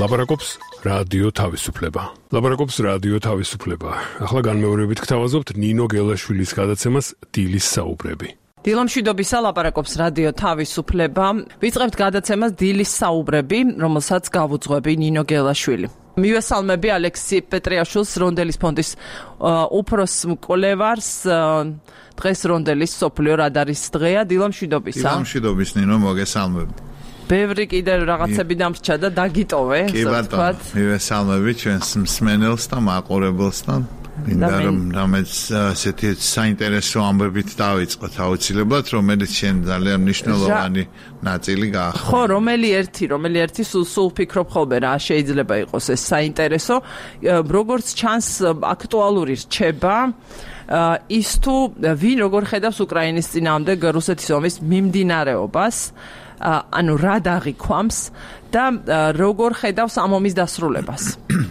ლაპარაკობს რადიო თავისუფლება. ლაპარაკობს რადიო თავისუფლება. ახლა განმეორებით გთავაზობთ ნინო გელაშვილის გადაცემას დილის საუბრები. დილომშვიდობისა, ლაპარაკობს რადიო თავისუფლება. ვიწყებთ გადაცემას დილის საუბრები, რომელსაც გავუძღვები ნინო გელაშვილი. მივესალმები ალექსი პეტრიაშვილს, რონდელის ფონდის უფროს მკვლევარს. დღეს რონდელის სოფლიო რადარის დღეა. დილომშვიდობისა. დილომშვიდობის ნინო, მოგესალმები. ბევრი კიდე რაღაცები დამრჩა და დაგიტოვე. კი ბატონო, მივესალმები ჩვენს მსმენელს და მაყურებელს და მინდა რომ რამაც ასეთი საინტერესო ამბებით დავიწყოთ აუცილებლად, რომელიც შენ ძალიან მნიშვნელოვანი ნაწილი გაახო. ხო, რომელი ერთი სულ ფიქრობ ხოლმე რა შეიძლება იყოს ეს საინტერესო, როგორც ჩანს აქტუალური რჩება ის თუ ვინ როგორ ხედავს უკრაინის წინააღმდეგ რუსეთის ომის მიმდინარეობას, ანუ რა დაღიქვამს და როგორ ხედავს ამ ომის დასრულებას.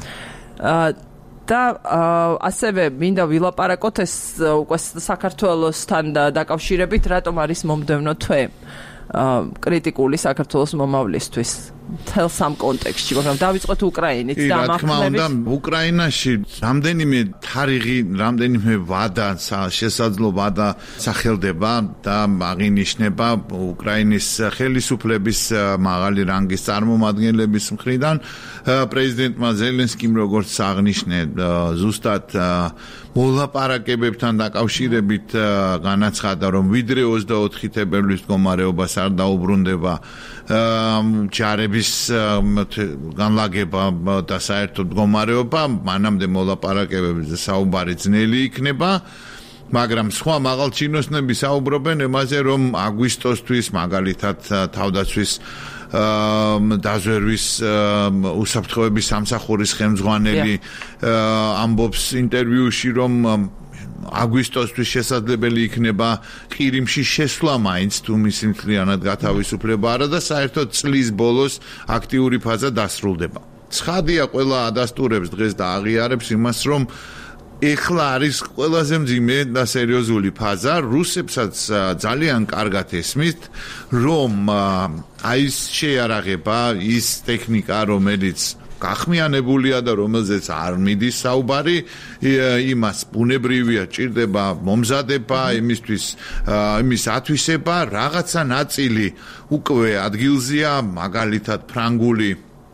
და ასევე მინდა ვილაპარაკოთ ეს უკვე საქართველოსთან დაკავშირებით, რატომ არის მომდევნო თვე კრიტიკული საქართველოს მომავლისთვის. თელს ამ კონტექსტში, მაგრამ დავიწყოთ უკრაინით და ამ ახალებით. უკრაინაში რამდენიმე თარიღი, რამდენიმე ვადა, შესაძლო ვადა სახელდება და აღინიშნება უკრაინის ხელისუფლების მაღალი რანგის წარმომადგენლების მხრიდან. პრეზიდენტმა ზელენსკიმ როგორც აღნიშნე, ზუსტად მოლაპარაკებებთან დაკავშირებით განაცხადა, რომ ვიდრე 24 თებერვლის მდგომარეობას არ დაუბრუნდება ჯარების განლაგება და საერთო მდგომარეობა, მანამდე მოლაპარაკებებზე საუბარი ძნელი იქნება. მაგრამ სხვა მაღალჩინოსნები საუბრობენ იმაზე, რომ აგვისტოსთვის მაგალითად თავდაცვის დაზვერვის უსაფრთხოების სამსახურის ხელმძღვანელი ამბობს ინტერვიუში, რომ აგვისტოსთვის შესაძლებელი იქნება ყირიმში შესვლა მაინც თუ მისი მთლიანად გათავისუფლება არა და საერთოდ წლის ბოლოს აქტიური ფაზა დასრულდება. ცხადია, ყველა ადასტურებს დღეს და აღიარებს იმას, რომ ეხლა არის ყველაზე მძიმე და სერიოზული ფაზა. რუსებსაც ძალიან კარგად ესმით, რომ ის შეიარაღება, ის ტექნიკა, რომელიც გახმიანებულია და რომელზეც არ მიდის საუბარი, იმას ბუნებრივია ჭირდება მომზადება, იმის ათვისება, რაღაცა ნაწილი უკვე ადგილზეა, მაგალითად ფრანგული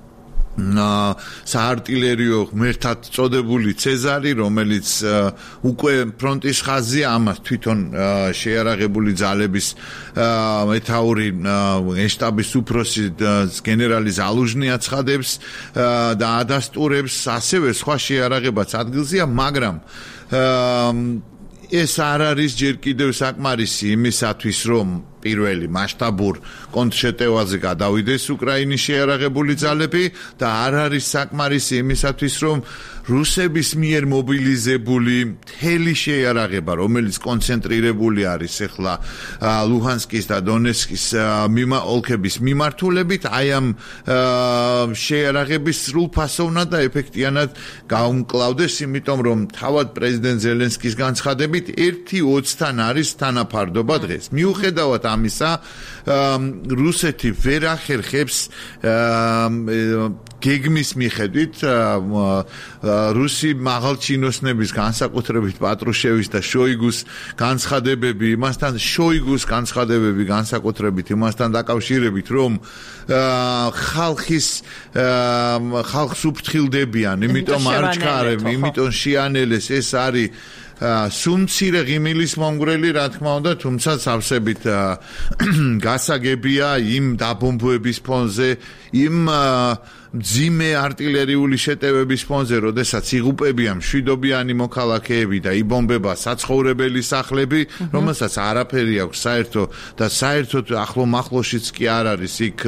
საარტილერიო ღმერთად წოდებული ცეზარი, რომელიც უკვე ფრონტის ხაზია, ამას თვითონ შეიარაღებული ძალების მეთაური გენშტაბის უფროსი გენერალი ზალუჟნი აცხადებს და ადასტურებს, ასევე სხვა შეიარაღებაც ადგილზეა, მაგრამ ეს არ არის ჯერ კიდევ საკმარისი იმისათვის, რომ პირველი მასშტაბურ კონტრშეტევაზე გადავიდეს უკრაინის შეიარაღებული ძალები და არ არის საკმარისი იმისათვის, რომ რუსების მიერ მობილიზებული მთელი შეიარაღება, რომელიც კონცენტრირებული არის ახლა ლუჰანსკის და დონეცკის ოლქების მიმართულებით, აი ამ შეიარაღების სრულფასოვნად და ეფექტიანად გაუმკლავდეს, იმიტომ რომ თავად პრეზიდენტ ზელენსკის განცხადებით 1:20-თან არის თანაფარდობა დღეს. მიუხედავად ამისა, რუსეთი ვერ ახერხებს გეგმის მიხედვით რუსი მაღალჩინოსნების, განსაკუთრებით პატრუშევის და შოიგუს განცხადებები, განსაკუთრებით იმასთან დაკავშირებით, რომ ხალხს უფრთხილდებიან, იმიტომ არ ჩქარებ, იმიტომ შეანელეს, ეს არის სუმცირე ღიმილის მომგვრელი, რა თქმა უნდა, თუმცა სავსებით გასაგებია იმ დაბომბვების ფონზე, იმ მძიმე არტილერიული შეტევების ფონზე, როდესაც იღუპებიან მშვიდობიანი მოქალაქეები და იბომბება საცხოვრებელი სახლები, რომელსაც არაფერი აქვს საერთო და საერთოდ ახლო-მახლოშიც კი არ არის იქ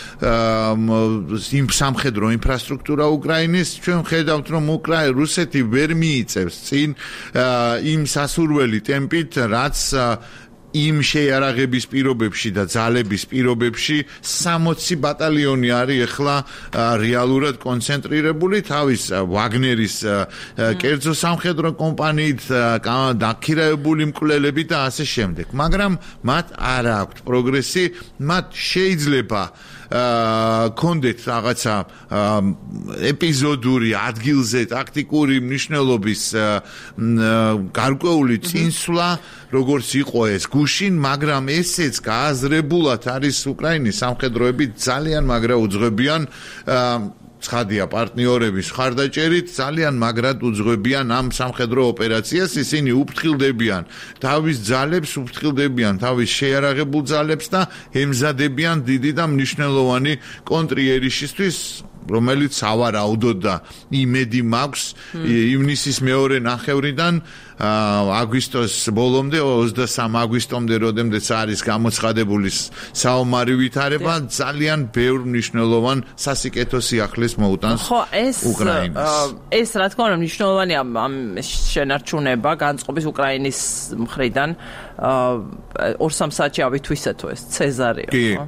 იმ სამხედრო ინფრასტრუქტურა უკრაინის. ჩვენ ხედავთ, რომ რუსეთი ვერ მიიწევს წინ იმ სასურველი ტემპით, რაც იმ შეიარაღების პირობებში და ძალების პირობებში 60 ბატალიონი არის ახლა რეალურად კონცენტრირებული თავის ვაგნერის კერძო სამხედრო კომპანიით დაქირავებული მკვლელები და ასე შემდეგ. მაგრამ მათ არ აქვთ პროგრესი, მათ შეიძლება კონდეთ რაღაცა ეპიზოდური ადგილზე ტაქტიკური მნიშვნელობის გარკვეული წინსვლა როგორც იყო ეს გუშინ, მაგრამ ესეც გააზრებულად არის უკრაინის სამხედროები ძალიან მაგრა უძღვებიან ცხადია პარტნიორების ხარდაჭერით ძალიან მაგრად უძღვებიან ამ სამხედრო ოპერაციას, ისინი უფრთხილდებიან თავის ძალებს, უფრთხილდებიან თავის შეიარაღებულ ძალებს და ემზადებიან დიდი და მნიშვნელოვანი კონტრიერიშისთვის, რომელიც სავარაუდოდ და იმედი მაქვს ივნისის მეორე ნახევრიდან აგვისტოს ბოლომდე 23 აგვისტომდე როდემდეც არის გამოცხადებული საომარი ვითარება ძალიან ბევრ მნიშვნელოვან სასიკეთო სიახლეს მოუტანს უკრაინას. ეს რა თქმა უნდა მნიშვნელოვანია ამ შენარჩუნება განწყობის უკრაინის მხრიდან 2-3 საათში ავითვისეთო ეს ცეზარიო.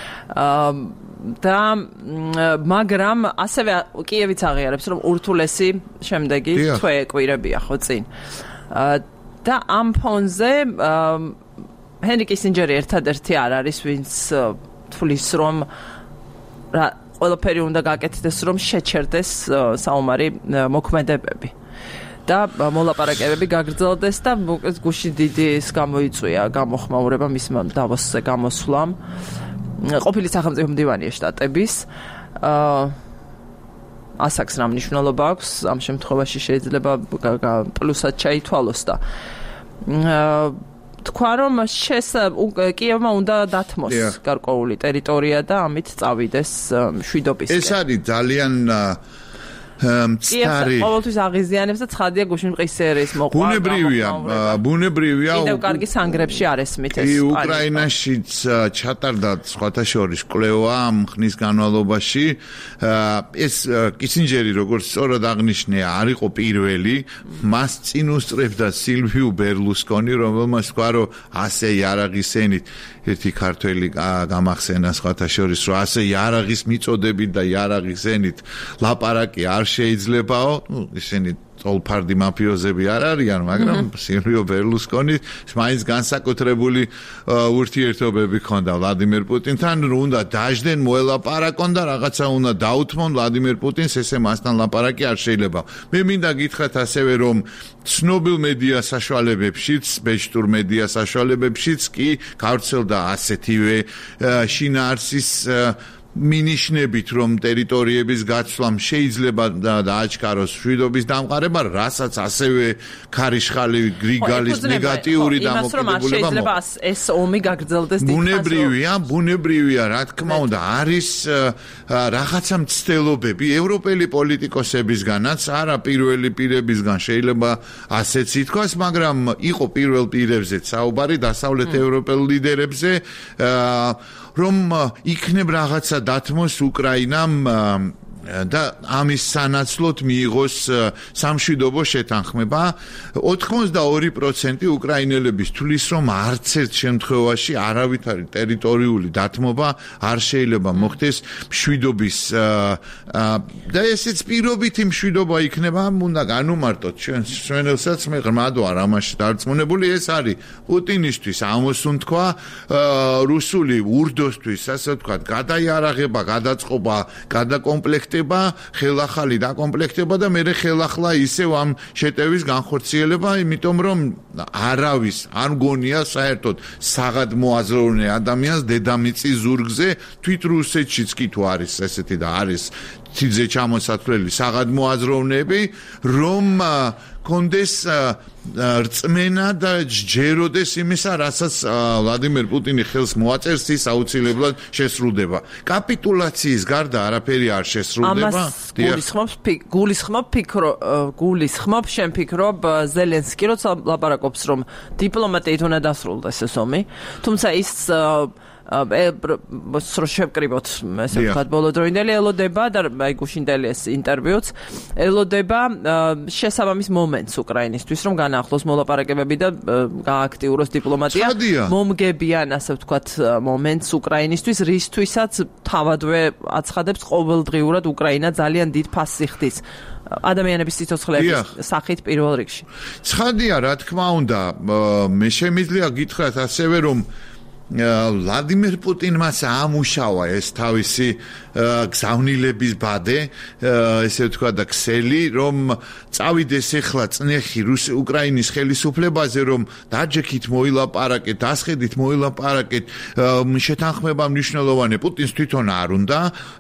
და მაგრამ ასევე კიევიც აღიარებს რომ ურთულესი შემდეგი თვე კვირებია ხო წინ და ამ ფონზე ჰენრი კისინჯერი ერთადერთი არ არის ვინც თulis რომ ყველაფერი უნდა გაკეთდეს რომ შეჩერდეს საომარი მოქმედებები და მოლაპარაკებები გაგრძელდეს და გუშინ დიდი ის გამოიწვია გამოხმაურება მისმა დავოსზე გამოსვლამ ყოფილი სახელმწიფო მდივანი შტატების ასაკს რა მნიშვნელობა აქვს ამ შემთხვევაში შეიძლება პლუსად ჩაითვალოს და თქვა რომ კიევმა უნდა დათმოს გარკვეული ტერიტორია და ამით წავიდეს შვიდობისკენ. ეს არის ძალიან მცდარი. ყოველთვის აღიზიანებს და ცხადია გუშინ ყისერის მოყვა. ბუნებრივია. კიდევ კარგი სანგრებში არ ესმით ეს. უკრაინაშიც ჩატარდა სხვათა შორის კვლევა ამ ხნის განმავლობაში. ეს კისინჯერი როგორც სწორად აღნიშნე, არ იყო პირველი. მას წინ უსწრებდა სილვიუ ბერლუსკონი, რომელმაც თქვა, რომ ასე იარაღისენით ერთი ქართველი გამახსენა სხვათა შორის, რომ ასე იარაღის მიწოდებით და იარაღისენით ლაპარაკი არ შეიძლებაო, ისინი წოლფარდი მაფიოზები არ არიან, მაგრამ სილვიუ ბერლუსკონი მაინც განსაკუთრებული ურთიერთობები ჰქონდა ვლადიმერ პუტინთან, უნდა დაждენ, მოელაპარაკონ და რაღაცა უნდა დაუთმონ ვლადიმერ პუტინს, ესე მასთან ლაპარაკი არ შეიძლება. მე მინდა გითხრათ ასევე, რომ ცნობილ მედია საშუალებებშიც, ბეჭდურ მედია საშუალებებშიც კი გავრცელდა ასეთივე შინაარსის მინიშნებით რომ ტერიტორიების გაცვლამ შეიძლება დააჩქაროს შვიდობის დამყარება, რასაც ასევე ქარიშხალი გრიგალის ნეგატიური დამოკიდებულება შეიძლება ეს ომი გაგრძელდეს ბუნებრივია, რა თქმა უნდა, არის რაღაცა მცდელობები ევროპელი პოლიტიკოსებისგანაც, არა პირველი პირებისგან შეიძლება ასეც ითქვას, მაგრამ იყო პირველ პირებზეც საუბარი დასავლეთ ევროპელ ლიდერებზე რომ იქნებ რაღაცა დათმოს უკრაინამ და ამის სანაცვლოდ მიიღოს სამშვიდობო შეთანხმება. 82% უკრაინელების თვლის, რომ არც ერთ შემთხვევაში არავითარი ტერიტორიული დათმობა არ შეიძლება მოხდეს მშვიდობის და ესეც პირობითი მშვიდობა იქნება, უნდა განუმარტოთ ჩვენელსაც მე ღრმად ვარ ამაში დარწმუნებული, ეს არის პუტინისთვის ამოსუნ თქვა რუსული ურდოსთვის, ასე ვთქვათ, გადაიარაღება, გადაწყობა, გადაკომპლექტება, ხელახალი დაკომპლექტება და მე ხელახლა ისევ ამ შეტევის განხორციელება, იმიტომ რომ არავის არ მგონია საერთოდ საღად მოაზროვნე ადამიანს დედამიწის ზურგზე, თვით რუსეთშიც კი თუ არის ესეთი და არის თიძე ჩამოსათვლელი საღად მოაზროვნეები, რომ კონდეს რწმენა და ჯეროდეს იმისა, რასაც ვლადიმერ პუტინი ხელს მოაწერს, ის აუცილებლად შესრულდება. კაპიტულაციის გარდა არაფერი არ შესრულდება. გულისხმობ შენ ფიქრობ ზელენსკი როცა ლაპარაკობს, რომ დიპლომატიით უნდა დასრულდეს ეს ომი, თუმცა ის შევკრიბოთ ესე ვთქვათ ბოლოდროინდელი ელოდება და აი გუშინდელი ეს ინტერვიუც ელოდება შესაბამის მომენტს უკრაინისთვის რომ განაახლოს მოლაპარაკებები და გააქტიუროს დიპლომატია მომგებიან ასე ვთქვათ მომენტს უკრაინისთვის რისთვისაც თავადვე აცხადებს ყოველდღიურად უკრაინა ძალიან დიდ ფასს იხდის ადამიანების სიცოცხლეების სახით პირველ რიგში. ცხადია, რა თქმა უნდა, მე შემიძლია გითხრათ ასევე რომ ვლადიმერ პუტინმაც ამუშავა ეს თავისი გზავნილების ბადე, ესე ვთქვა და ქსელი, რომ წავიდეს ახლა წნეხი უკრაინის ხელისუფლებაზე, რომ დაჯექით მოილაპარაკეთ, დასხედით მოილაპარაკეთ, შეთანხმება მნიშვნელოვანი პუტინს თვითონ არ უნდა,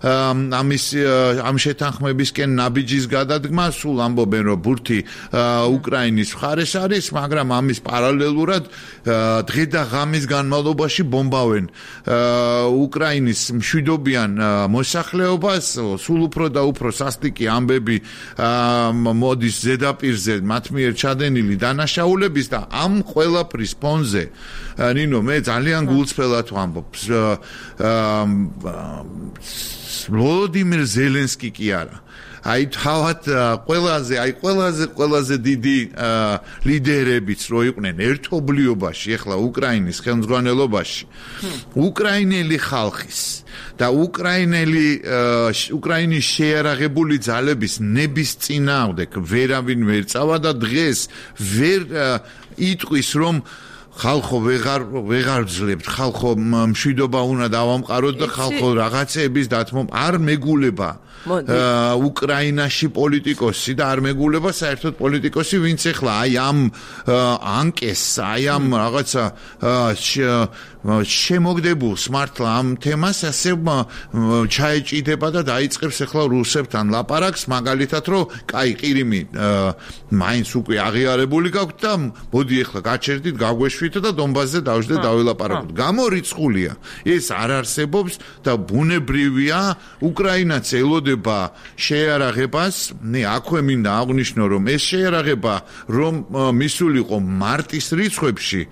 ამ შეთანხმებისკენ ნაბიჯის გადადგმა, სულ ამბობენ, რომ ბურთი უკრაინის მხარეს არის, მაგრამ ამის პარალელურად დღე და ღამის განმავლობაში ბომბავენ უკრაინის მშვიდობიან მოსახლეობას, სულ უფრო და უფრო სასტიკი ამბები მოდის ზედაპირზე მათ მიერ ჩადენილი დანაშაულების და ამ ყველაფრის ფონზე ნინო მე ძალიან გულწრფელად ვამბობ ვლოდიმირ ზელენსკი კი არა აი თავად ყველაზე დიდი ლიდერებიც რო იყვნენ ერთობლიობაში ახლა უკრაინის ხელმძღვანელობაში უკრაინელი ხალხის და უკრაინის შეიარაღებული ძალების ნების წინააღმდეგ ვერავინ ვერ წავა და დღეს ვერ იტყვის რომ ხალხო ვეღარ ვძლებთ ხალხო მშვიდობა უნდა დავამყაროთ და ხალხო რაღაცეების დათმომ არ მეგულება უკრაინაში პოლიტიკოსი და არ მეგულება საერთოდ პოლიტიკოსი ვინც ახლა აი ამ ანკეს აი ამ რაღაცა შემოგდებულს მართლა ამ თემას ასე ჩაეჭიდება და დაიწყებს ახლა რუსებთან ლაპარაკს მაგალითად რომ კაი ყირიმი მაინც უკვე აღიარებული გაქვთ და მოდი ახლა გაჩერდით გაგვეშვით და დონბასზე დავждეთ დავილაპარაკოთ გამორიცხულია ეს არ არსებობს და ბუნებრივია უკრაინაც ელოდება შეიარაღებას აქვე მინდა აღვნიშნო რომ ეს შეიარაღება რომ მისულიყო მარტის რიცხვებში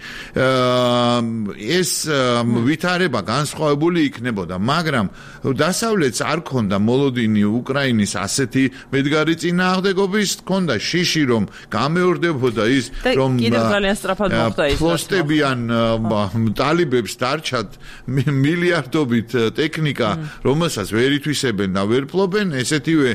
ეს ვითარება განსხვავებული იქნებოდა, მაგრამ დასავლეთს არ ქონდა მოლოდინი უკრაინის ასეთი მედგარი წინააღმდეგობის, ქონდა შიში რომ გამეორდებოდა ის რომ კიდევ ძალიან სწრაფად მოხდა ის ფლოსტებიან ტალიბებს დარჩათ მილიარდობით ტექნიკა, რომელსაც ვერ ითვისებენ და ვერ ფლობენ, ესეთივე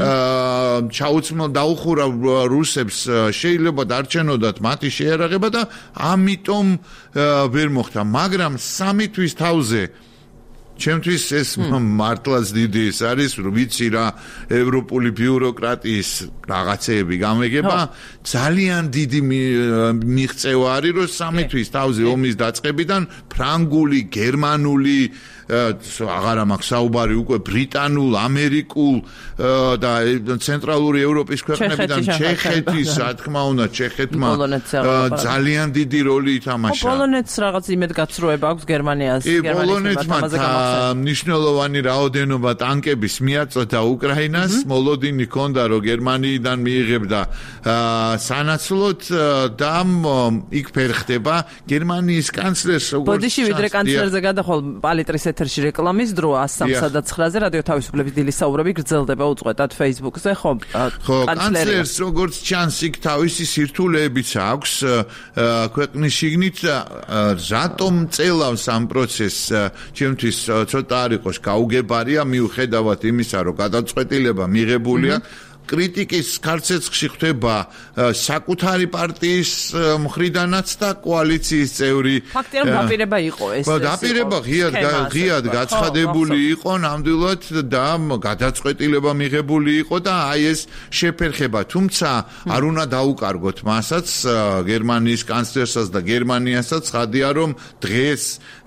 დაუხურა რუსებს შეიძლება დარჩენოდათ მათი შეიარაღება და ამიტომ ვერ მოხდა მაგრამ სამი თვის თავზე ჩემთვის ეს მართლაც დიდი ის არის ვიცი რა ევროპული ბიუროკრატიის რაღაცეები გამეგება ძალიან დიდი მიღწევა არის რომ სამი თვის თავზე ომის დაწყებიდან ფრანგული გერმანული აღარა მაქვს საუბარი უკვე ბრიტანულ, ამერიკულ და ცენტრალური ევროპის ქვეყნებიდან ჩეხეთის, რა თქმა უნდა, ჩეხეთმა ძალიან დიდი როლი ითამაშა. პოლონეთს რაღაც იმედგაცრუება აქვს გერმანიას, პოლონეთმა მნიშვნელოვანი რაოდენობა ტანკების მიაწოდა უკრაინას, მოლოდინი ჰქონდა რომ გერმანიიდან მიიღებდა სანაცვლოდ და იქ ფერხდება გერმანიის კანცლერს როგორც ბოდიში ვიდრე კანცლერზე გადახვალ პალიტრის ეთერში რეკლამის დრო 103-ზე რადიო თავისუფლების დილის საუბრები გრძელდება უწყვეტად Facebook-ზე ხო კანცლერს როგორც ჩანს იქ თავისი სირთულეებიც აქვს ქვეყნის შიგნით რატომ წელავს ამ პროცესს ჩემთვის ცოტა არ იყოს გაუგებარია მიუხედავად იმისა რომ გადაწყვეტილება მიღებულია კრიტიკის ქარცეცხლში ხდება საკუთარი პარტიის მხრიდანაც და კოალიციის წევრი. ფაქტია რომ დაპირება იყო ეს. დაპირება ღიად გაცხადებული იყო ნამდვილად და გადაწყვეტილება მიღებული იყო და აი ეს შეფერხება. თუმცა არ უნდა დაუკარგოთ მასაც გერმანიის კანცლერსაც და გერმანიასაც ხადია რომ დღეს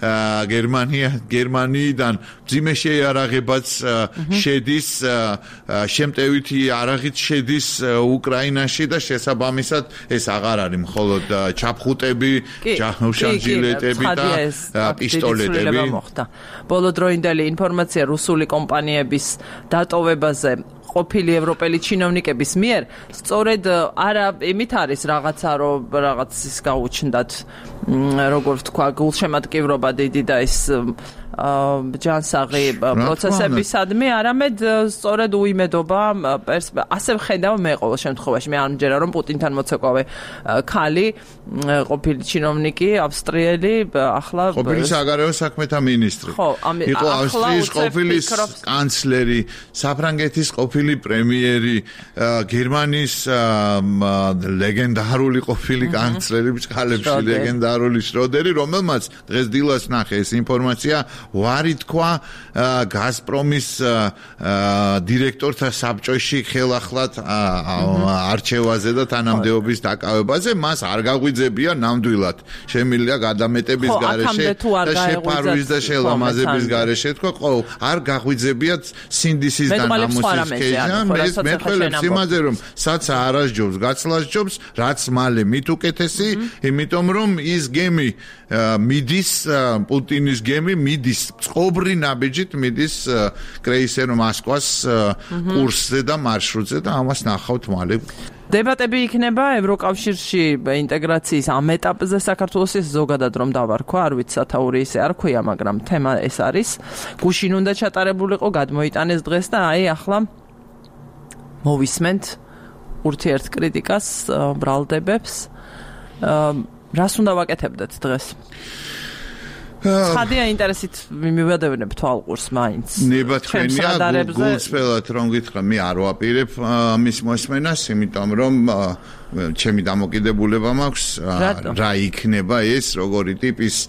გერმანიიდან ძიმე შეიარაღებაც შედის შემტევითი არაღით შედის უკრაინაში და შესაბამისად ეს აღარ არის მხოლოდ ჩაფხუტები, ჟანჟილეტები და პისტოლეტები. ბოლო დროინდელი ინფორმაცია რუსული კომპანიების დატოვებაზე ყოფილი ევროპელი ჩინოვნიკების მიერ სწორედ არა იმით არის რაღაცა რომ რაღაც ის გაუჩნდათ როგორ ვთქვა გულშემატკივრობა დიდი და ის ჯანსაღი პროცესებისადმი, არამედ სწორედ უიმედობა ასე ვხედავ მე ყოველ შემთხვევაში. მე არ მჯერა რომ პუტინთან მოცეკვავე ქალი, ყოფილი ჩინოვნიკი, ავსტრიელი, ახლა ყოფილი საგარეო საქმეთა მინისტრი. იყო ავსტრიის ყოფილი კანცლერი, საფრანგეთის ყოფილი პრემიერი, გერმანიის ლეგენდარული ყოფილი კანცლერი, ბჭყალებში ლეგენდარული შროდერი, რომელმაც დღეს დილას ნახე ეს ინფორმაცია ვარი თქვა გაზპრომის დირექტორთა საბჭოში ხელახლად არჩევაზე და თანამდებობის დაკავებაზე მას არ გაღვიძებია ნამდვილად შემილია გადამეტების გარეშე და შეფარვის და შელამაზების გარეშე თქვა ხო არ გაღვიძებიათ სინდისის და ნამუსის ქეჯა მე თველებს იმაზე რომ საცა არასჯობს გაცლასჯობს რაც მალე მით უკეთესი იმიტომ რომ ის გემი მიდის პუტინის გემი მიდის წყობრი ნაბიჯით მიდის კრეისერ მოსკვას კურსზე და მარშრუტზე და ამას ნახავთ მალე დებატები იქნება ევროკავშირში ინტეგრაციის ამ ეტაპზე საქართველოს ზოგადად რომ დავარქვა არ ვიცი სათაური ისე არ ქვია მაგრამ თემა ეს არის გუშინ უნდა ჩატარებულიყო გადმოიტანეს დღეს და აი ახლა მოვისმენთ ურთიერთკრიტიკას ბრალდებებს რას უნდა ვაკეთებდეთ დღეს ხადია ინტერესით მივადევნებ თვალყურს მაინც ნება თქვენია გულწრფელად რომ გითხრა მე არ ვაპირებ მის მოსმენას იმიტომ რომ ჩემი დამოკიდებულება მაქვს რა იქნება ეს როგორი ტიპის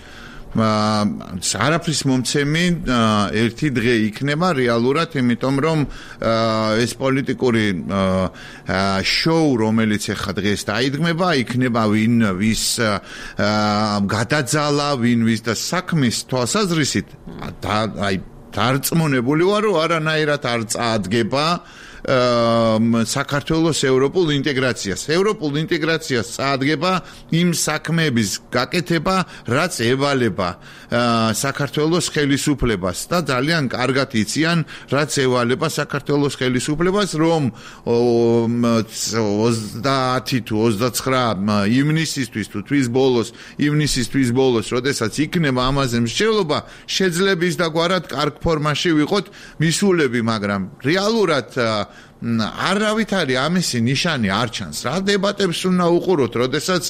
არაფრის მომცემი ერთი დღე იქნება რეალურად იმიტომ რომ ეს პოლიტიკური შოუ რომელიც ახლა დღეს დაიდგმება იქნება ვინ ვის გადაძალა ვინ ვის და საქმის თვალსაზრისით აი დარწმუნებული ვარ რომ არანაირად არ წაადგება საქართველოს ევროპულ ინტეგრაციას. ევროპულ ინტეგრაციას წაადგება იმ საქმეების გაკეთება, რაც ევალება საქართველოს ხელისუფლებას და ძალიან კარგად იციან, რაც ევალება საქართველოს ხელისუფლებას, რომ 30 თუ 29 ივნისისთვის თუ თვის ბოლოს, როდესაც იქნება ამაზე მსჯელობა, შეძლების და გვარად კარგ ფორმაში ვიყოთ მისულები, მაგრამ რეალურად არავით არის ამისი ნიშანი არ ჩანს. რა დებატებს უნდა უყუროთ, როდესაც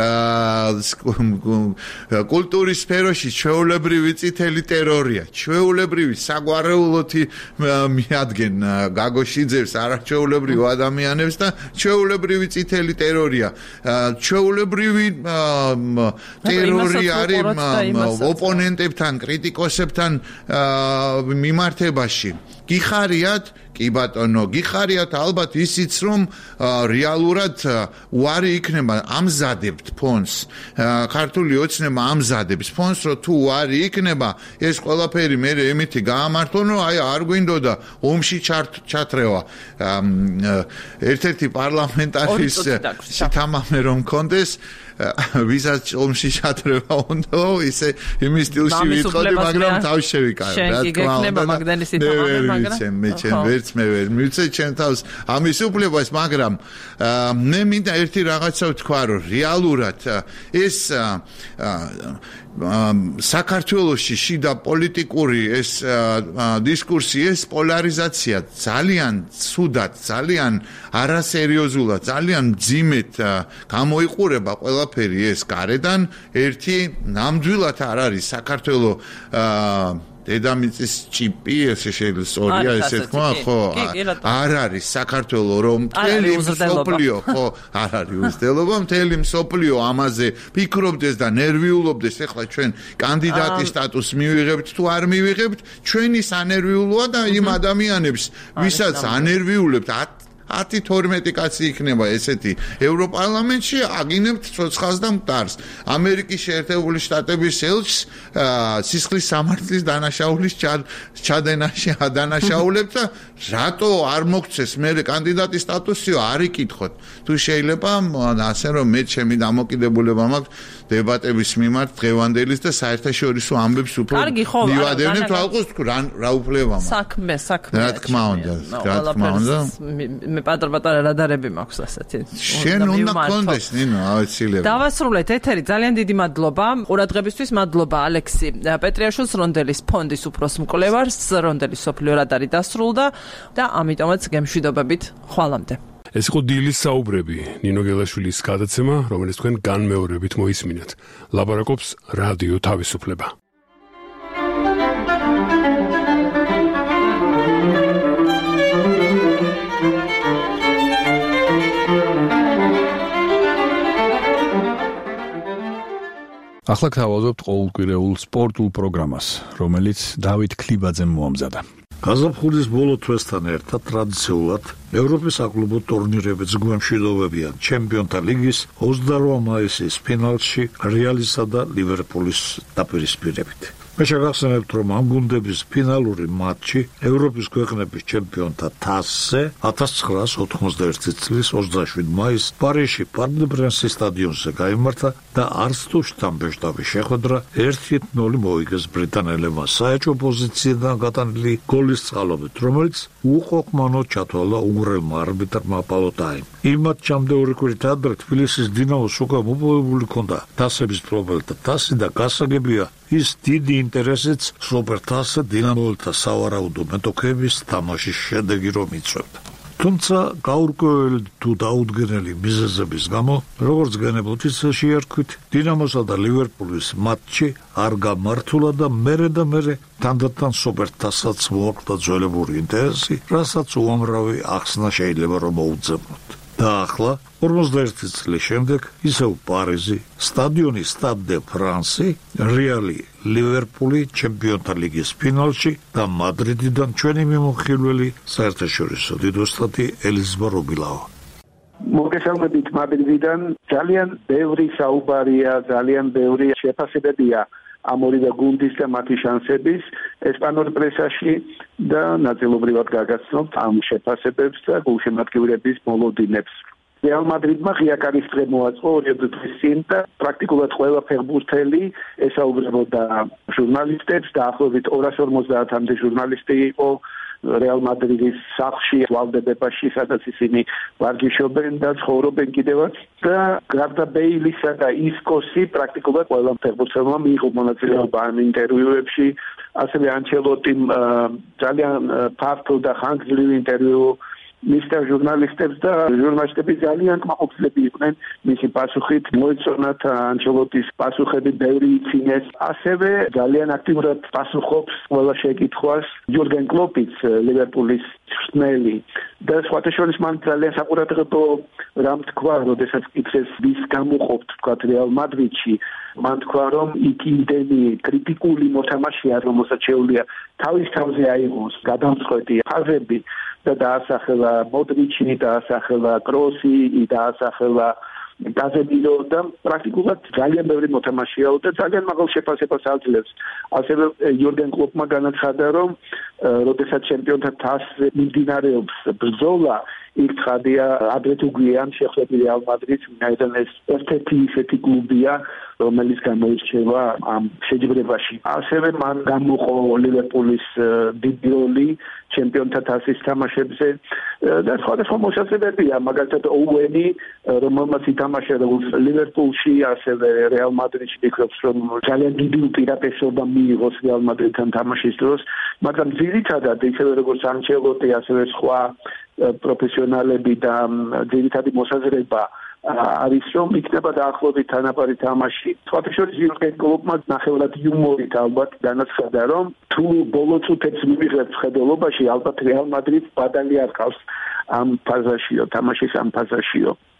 კულტურის სფეროში ჩვეულებრივი წითელი ტერორია, ჩვეულებრივი საგვარეულოთი მიადგენ გაგოშიძებს არაჩვეულებრივ ადამიანებს და ჩვეულებრივი წითელი ტერორია. ჩვეულებრივი ტერორი არის ოპონენტებთან, კრიტიკოსებთან მიმართებაში. გიხარიათ კი ბატონო, გიხარიათ ალბათ ისიც რომ რეალურად უარი იქნება ამზადებთ ფონს. ქართული ოცნება ამზადებს ფონს, რომ თუ უარი იქნება, ეს ყველაფერი მე ემითი გაამართლონ, რომ აი არ გვინდოდა ომში ჩათრევა. ერთ-ერთი პარლამენტარის თამამე რომ კონდეს ვისაც ომში ჩათრევა უნდა ისე იმის სტილში ვიტყოდი, მაგრამ თავი შევიკავე. რა თქმა უნდა, მაგდანის თამამე, მაგრამ მე ვერც მე ვერ მივცე ჩემ თავს ამის უფლებას, მაგრამ მე მინდა ერთი რაღაცა ვთქვა, რომ რეალურად ეს საქართველოში შიდა პოლიტიკური ეს დისკურსი, ეს პოლარიზაცია ძალიან ცუდად, ძალიან არასერიოზულად, ძალიან მძიმედ გამოიყურება ყველაფერი ეს გარედან. ერთი ნამდვილად არ არის საქართველოს დედამიწის čipი, ესე შეიძლება ესე თქვა, ხო, არ არის საქართველოს რომ მთელი მსოფლიო, ხო, არ არის უზრდელობა, მთელი მსოფლიო ამაზე ფიქრობდეს და ნერვიულობდეს, ეხლა ჩვენ კანდიდატის სტატუსს მივიღებთ თუ არ მივიღებთ, ჩვენი სანერვიულოა და იმ ადამიანებს, ვისაც ანერვიულებთ 10-12 კაცი იქნება ესეთი ევროპარლამენტში აგინებთ ცოცხალს და მტარს ამერიკის შეერთებული შტატების ელჩს სისხლის სამართლის დანაშაულის ჩადენაში ადანაშაულებთ და რატო არ მოგცეს მე კანდიდატის სტატუსიო არ იკითხოთ თუ შეიძლება ასე რომ მე ჩემი დამოკიდებულება მაქვს დებატების მიმართ დღევანდელის და საერთაშორისო ამბებს უფრო მივადევნებ თვალყოს თქვი რა უფლება მაქვს საქმე რა თქმა უნდა მე პატარ-პატარა რადარები მაქვს ასეთი შენ უნდა გქონდეს ნინო აუცილებლად დავასრულეთ ეთერი ძალიან დიდი მადლობა ყურადღებისთვის მადლობა ალექსი პეტრიაშვილს რონდელის ფონდის უფროს მკვლევარს რონდელის სოფლიო რადარი დასრულდა და ამიტომაც გემშვიდობებით ხვალამდე ეს იყო დილის საუბრები ნინო გელაშვილის გადაცემა რომელიც თქვენ განმეორებით მოისმინეთ ლაპარაკობს რადიო თავისუფლება ახლა გავაზობთ ყოველკვირეულ სპორტულ პროგრამას, რომელიც დავით ქლიბაძემ მოამზადა. გაზაფხულის ბოლო თვესთან ერთად ტრადიციულად ევროპის საკლუბო ტურნირებიც გვემშვიდობებიან ჩემპიონთა ლიგის 28 მაისის ფინალში რეალისა და ლივერპულის დაპირისპირებით. მე შეგახსენებთ, რომ ამ გუნდების ფინალური მატჩი ევროპის ქვეყნების ჩემპიონთა თასზე 1991 წლის 27 მაისს პარიზში პარკ დე პრენსის სტადიონზე გაიმართა და არც თუ შთამბეჭდავი შეხვედრა 1-0 მოიგეს ბრიტანელებმა საეჭვო პოზიციიდან გატანილი გოლის წყალობით, რომელიც უყოყმანო ჩათვალა უნგრელმა არბიტრმა პალოტაიმ. იმ მატჩამდე ორი კვირით ადრე თბილისის დინამოს უკვე მოპოვებული ჰქონდა თასების მფლობელთა თასი და გასაგებია ის დიდი ინტერესიც სუპერთასზე დინამოელთა სავარაუდო მეტოქეების თამაშის შედეგი რომ იწვევდა. თუმცა გაურკვეველი თუ დაუდგენელი მიზეზების გამო, როგორც გენებოთიც შეერქვით, დინამოსა და ლივერპულის მატჩი არ გამართულა და მერე თანდათან სუპერთასაც მოაკვდა ძველებური ინტერესი, რასაც უამრავი ახსნა შეიძლება რომ მოუძებნოთ. და ახლა 41 წლის შემდეგ ისევ პარიზი, სტადიონი სტად დე ფრანსი, რეალი ლივერპული ჩემპიონთა ლიგის ფინალში და მადრიდიდან ჩვენი მიმოხილველი საერთაშორისო დიდოსტატი ელიზბარ რობილავა. მოგესალმებით მადრიდიდან ძალიან ბევრი საუბარია, ძალიან ბევრი შეფასებებია ამ ორივე გუნდის და მათი შანსების ესპანურ პრესაში და ნაწილობრივად გაგაცნობთ ამ შეფასებებს და გულშემატკივრების მოლოდინებს. რეალ მადრიდმა ღია კარის დღე მოაწყო 2 დღის წინ და პრაქტიკულად ყველა ფეხბურთელი ესაუბრებოდა ჟურნალისტებს და ახლობით 250-მდე ჟურნალისტი იყო რეალ მადრიდის სახლში ვალდებებაში, სადაც ისინი ვარჯიშობენ და ცხოვრობენ კიდევაც და გარდა ბეილისა და ისკოსი პრაქტიკულად ყველა ფეხბურთელმა მიიღო მონაწილეობა ამ ინტერვიუებში, ასევე ანჩელოტიმ ძალიან ფართო და ხანგრძლივი ინტერვიუ მისცა ჟურნალისტებს და ჟურნალისტები ძალიან კმაყოფილები იყვნენ მისი პასუხით, მოეწონათ ანჩელოტის პასუხები, ბევრი იცინეს, ასევე ძალიან აქტიურად პასუხობს ყველა შეკითხვას იურგენ კლოპიც, ლივერპულის მწვრთნელი და სხვათა შორის მან ძალიან საყურადღებო რამ თქვა, როდესაც კითხეს ვის გამოყოფთ თქვათ რეალ მადრიდში, მან თქვა რომ იქ იმდენი კრიტიკული მოთამაშეა, რომელსაც შეუძლია თავის თავზე აიღოს გადამწყვეტი ფაზები და დაასახელა მოდრიჩი, დაასახელა კროსი, დაასახელა გაზემირო და პრაქტიკულად ძალიან ბევრი მოთამაშეა და ძალიან მაღალ შეფასებას აძლევს. ასევე იურგენ კლოპმა განაცხადა, რომ როდესაც ჩემპიონთა თასზე მიმდინარეობს ბრძოლა, იქ ხადია ადრე თუ გვიან შეხვდები რეალ მადრიდს, ვინაიდან ეს ერთ-ერთი ისეთი კლუბია, რომელიც გამოირჩევა ამ შეჯიბრებაში. ასევე მან გამოყო ლივერპულის დიდი როლი ჩემპიონთა თასის თამაშებზე და სხვადასხვა მოსაზრებებია, მაგალითად ოუენი, რომელმაც ითამაშა როგორც ლივერპულში, ასევე რეალ მადრიდში, ფიქრობს, რომ ძალიან დიდი უპირატესობა მიიღოს რეალ მადრიდთან თამაშის დროს, მაგრამ ძირითადად ისევე როგორც ანჩელოტი, ასევე სხვა პროფესიონალები და ძირითადი მოსაზრება არის რომ იქნება დაახლოებით თანაბარი თამაში. სხვათა შორის იურგენ კლოპმა ნახევრად იუმორით ალბათ განაცხადა, რომ თუ ბოლო წუთებს მივიღებთ ხედელობაში, ალბათ რეალ მადრიდს ბადალი არ ყავს ამ ფაზაშიო, თამაშის ამ ფაზაშიო.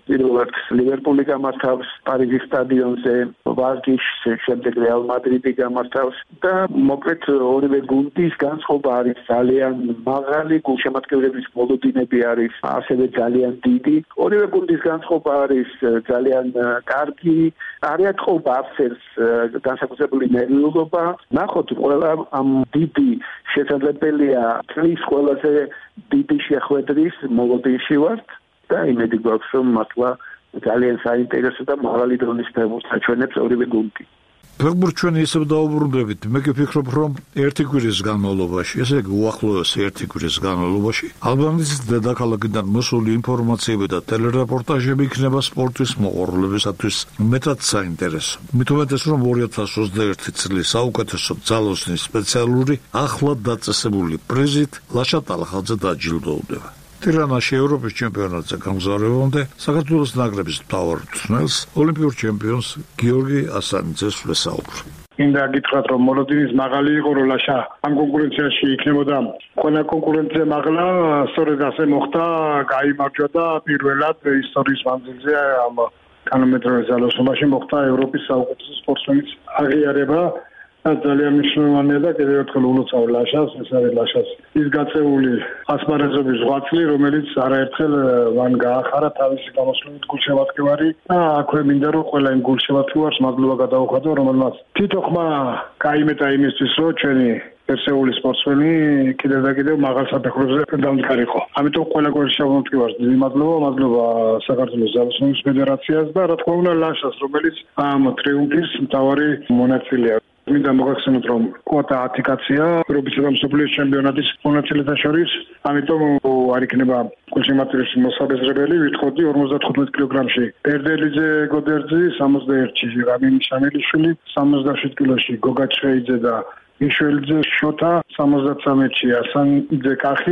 პირველად ლივერპული გამართავს პარიზის სტადიონზე, ვარჯიშს შემდეგ რეალ მადრიდი გამართავს და მოკლედ ორივე გუნდის განწყობა არის ძალიან მაღალი, გულშემატკივრების მოლოდინები არის ასევე ძალიან დიდი. ორივე გუნდის განწყობა არის ძალიან კარგი, არიათხოვა აფსერს განსაკუთრებული ნერვიულობა. ნახოთ, ყველა ამ დიდი შესაძლებელია წლის ყველაზე დიდი შეხვედრის მოლოდინში ვართ და იმედი გვაქვს, რომ მართლა ძალიან საინტერესო და მაღალი დონის ფეხბურთს აჩვენებს ორივე გუნდი. ფეხბურთს ჩვენ ისევ დაუბრუნდებით. მე ვფიქრობ, რომ ერთი კვირის განმავლობაში, ესე იგი უახლოესი ერთი კვირის განმავლობაში, ალბანეთის დედაქალაქიდან მოსული ინფორმაციები და ტელერეპორტაჟები იქნება სპორტის მოყვარულებისათვის მეტად საინტერესო. მით უმეტეს, რომ 2021 წლის საუკეთესო ძალოსნის სპეციალური ახლად დაწესებული პრიზით ლაშა ტალახაძე დაჯილდოვდება. ტირანაში ევროპის ჩემპიონატზე გამგზავრებამდე საქართველოს ნაკრების მთავარ მწვრთნელს, ოლიმპიურ ჩემპიონს გიორგი ასანიძეს ვესაუბრე. მინდა გითხრათ, რომ მოლოდინის მაღალი იყო, რომ ლაშა ამ კონკურენციაში იქნებოდა ყველა კონკურენტზე მაღლა, სწორედ ასე მოხდა, გაიმარჯვა და პირველად ისტორიის მანძილზე ამ კანონმდებლობის ძალოსნობაში მოხდა ევროპის საუკეთესო სპორტსმენის აღიარება. ძალიან მნიშვნელოვანია და კიდევ ერთხელ ულოცავ ლაშას, ეს არის ლაშას ის გაწეული ასპარეზობის ზღვაწლი, რომელიც არაერთხელ მან გაახარა თავისი გამოსვლით გულშემატკივარი და აქვე მინდა რომ ყველა იმ გულშემატკივარს მადლობა გადაუხადო, რომელმაც თითო ხმა გაიმეტა იმისთვის, რომ ჩვენი ერთეული სპორტსმენი კიდევ და კიდევ მაღალ საფეხურებზე დამდგარიყო. ამიტომ ყველა გულშემატკივარს დიდი მადლობა საქართველოს ძალოსნობის ფედერაციას და რა თქმა უნდა ლაშას, რომელიც ამ ტრიუმფის მთავარი მონაწილეა. მინდა მოგახსენოთ, რომ კვოტა 10 კაცია ევროპისა და მსოფლიოს ჩემპიონატის მონაწილეთა შორის, ამიტომ არ იქნება გულშემატკივრის მოსაბეზრებელი, ვიტყოდი 55 კილოგრამში ერდელიძე გოდერძი, 61-ში რამინ შამელიშვილი, 67 კილოში გოგა ჩხეიძე და მიშველიძე შოთა, 73-ში ასანიძე კახი,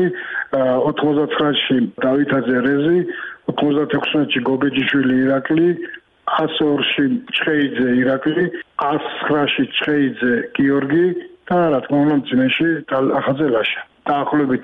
99-ში დავითაძე რეზი, 96-ში გოგეჯიშვილი ირაკლი, 102-ში ჩხეიძე ირაკლი, 109-ში ჩხეიძე გიორგი და რა თქმა უნდა მძიმეში ახაძე ლაშა. დაახლოებით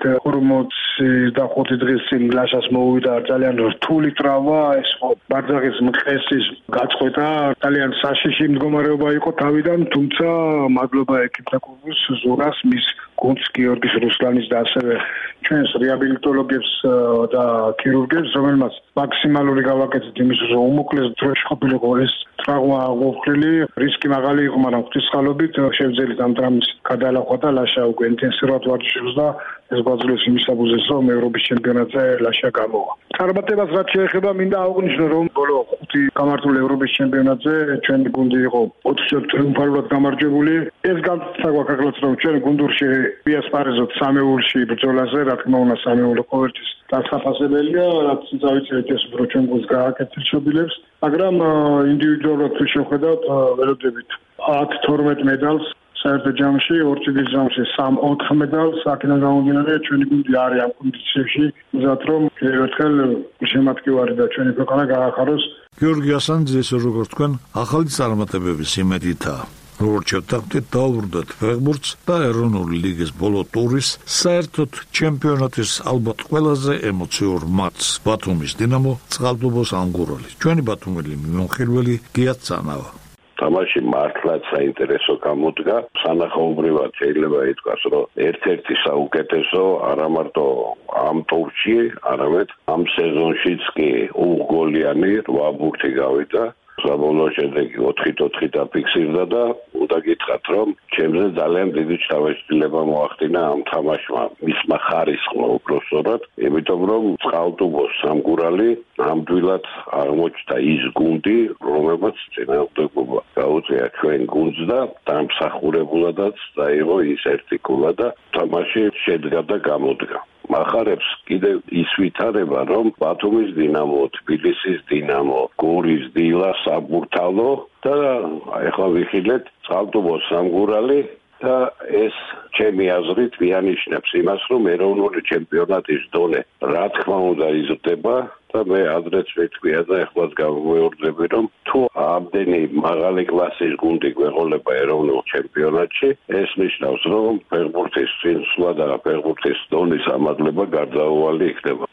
45 დღის წინ ლაშას მოუვიდა ძალიან რთული ტრავმა, ეს ბარძაღის მყესის გაწყვეტა, ძალიან საშიში მდგომარეობა იყო თავიდან, თუმცა მადლობა ეკიპთა კლუბის ზურას, მის გუნდს გიორგის რუსლანის და ასევე ჩვენს რეაბილიტოლოგებს და ქირურგებს, რომელმაც მაქსიმალური გავაკეთეთ იმისთვის, რომ უმოკლეს დროში ყოფილიყო ეს ტრავმა აღმოფხვრილი, რისკი მაღალი იყო, მაგრამ ღვთისმსხალობით შევძელით ამ ტრამის გადალახვა და ლაშა უკვე ინტენსიურად ვარჯიშობს და ეს გვაძლევს იმის საფუძველს, რომ ევროპის ჩემპიონატზე ლაშა გამოვა. წარმატებას რაც შეეხება, მინდა აღვნიშნო, რომ ბოლო 5 გამართულ ევროპის ჩემპიონატზე ჩვენი გუნდი იყო 20 ტრიუმფალურად გამარჯვებული. ეს განსაკუთრებით აკლაც, რომ ჩვენ გუნდურში ვიასპარეზოთ სამეულში ბრძოლაზე, რა თქმა უნდა, სამეული ყოველთვის დასაფასებელია, რაც დავიწერეთ ეს უფრო ჩვენ გუნდს გააკეთებს შობილებს, მაგრამ ინდივიდუალურად თუ შევხედავთ, ველოდებით 10-12 медалს საერთო ჯამში, 2 წლის ჯამში 3-4 медалს, აქედან გამომდინარე ჩვენი გუნდი არის ამ კონდიციებში, მზად რომ ერთხელ შემატკივარი და ჩვენი ქვეყანა გაახაროს. გიორგი ასანიძე, როგორც თქვენ, ახალი წარმატებების იმედითაა. როგორც შევთანხმდით, დაუბრუნდეთ ფეხბურთს და ეროვნული ლიგის ბოლო ტურის საერთოდ ჩემპიონატის ალბათ ყველაზე ემოციურ მატჩს ბათუმის დინამო წყალტუბოს ამგურალი. ჩვენი ბათუმელი მიმოხილველი გია წანავა. თამაში მართლაც საინტერესო გამოდგა. სანახაობრივად შეიძლება ითქვას, რომ ერთ-ერთი საუკეთესო არა მარტო ამ ტურში, არამედ ამ სეზონშიც კი უგოლიანი 8 ბურთი გავიდა. საბოლოო შედეგი 4-4 დაფიქსირდა და უნდა გითხრათ, რომ ჩემზე ძალიან დიდი ჩავეშლილება მოახდინა ამ თამაშმა, მისმა ხარისხმა უпроსტად, იმიტომ რომ წყალტუბოს სამგურალი ნამდვილად აღმოჩნდა ის გუნდი, რომელმაც წინააღმდეგობა გაუწია ჩვენ გუნდს და დამსახურებულადაც დაიღო ის ერთი ქულა და თამაში შედგა და გამოდგა. მახარებს კიდევ ის ვითარება, რომ ბათუმის დინამო, თბილისის დინამო, გორის დილა, საბურთალო და ახლა ვიხილეთ წყალტუბოს სამგურალი და ეს ჩემი აზრით მიანიშნებს იმას, რომ ეროვნული ჩემპიონატის დონე რა თქმა უნდა იზრდება და მე ადრეც ვეთქვია და ახლაც გავმეორდები, რომ თუ ამდენი მაღალი კლასის გუნდი გვეყოლება ეროვნულ ჩემპიონატში, ეს ნიშნავს, რომ ფეხბურთის წინსვლა და ფეხბურთის დონის ამაღლება გარდაუვალი იქნება.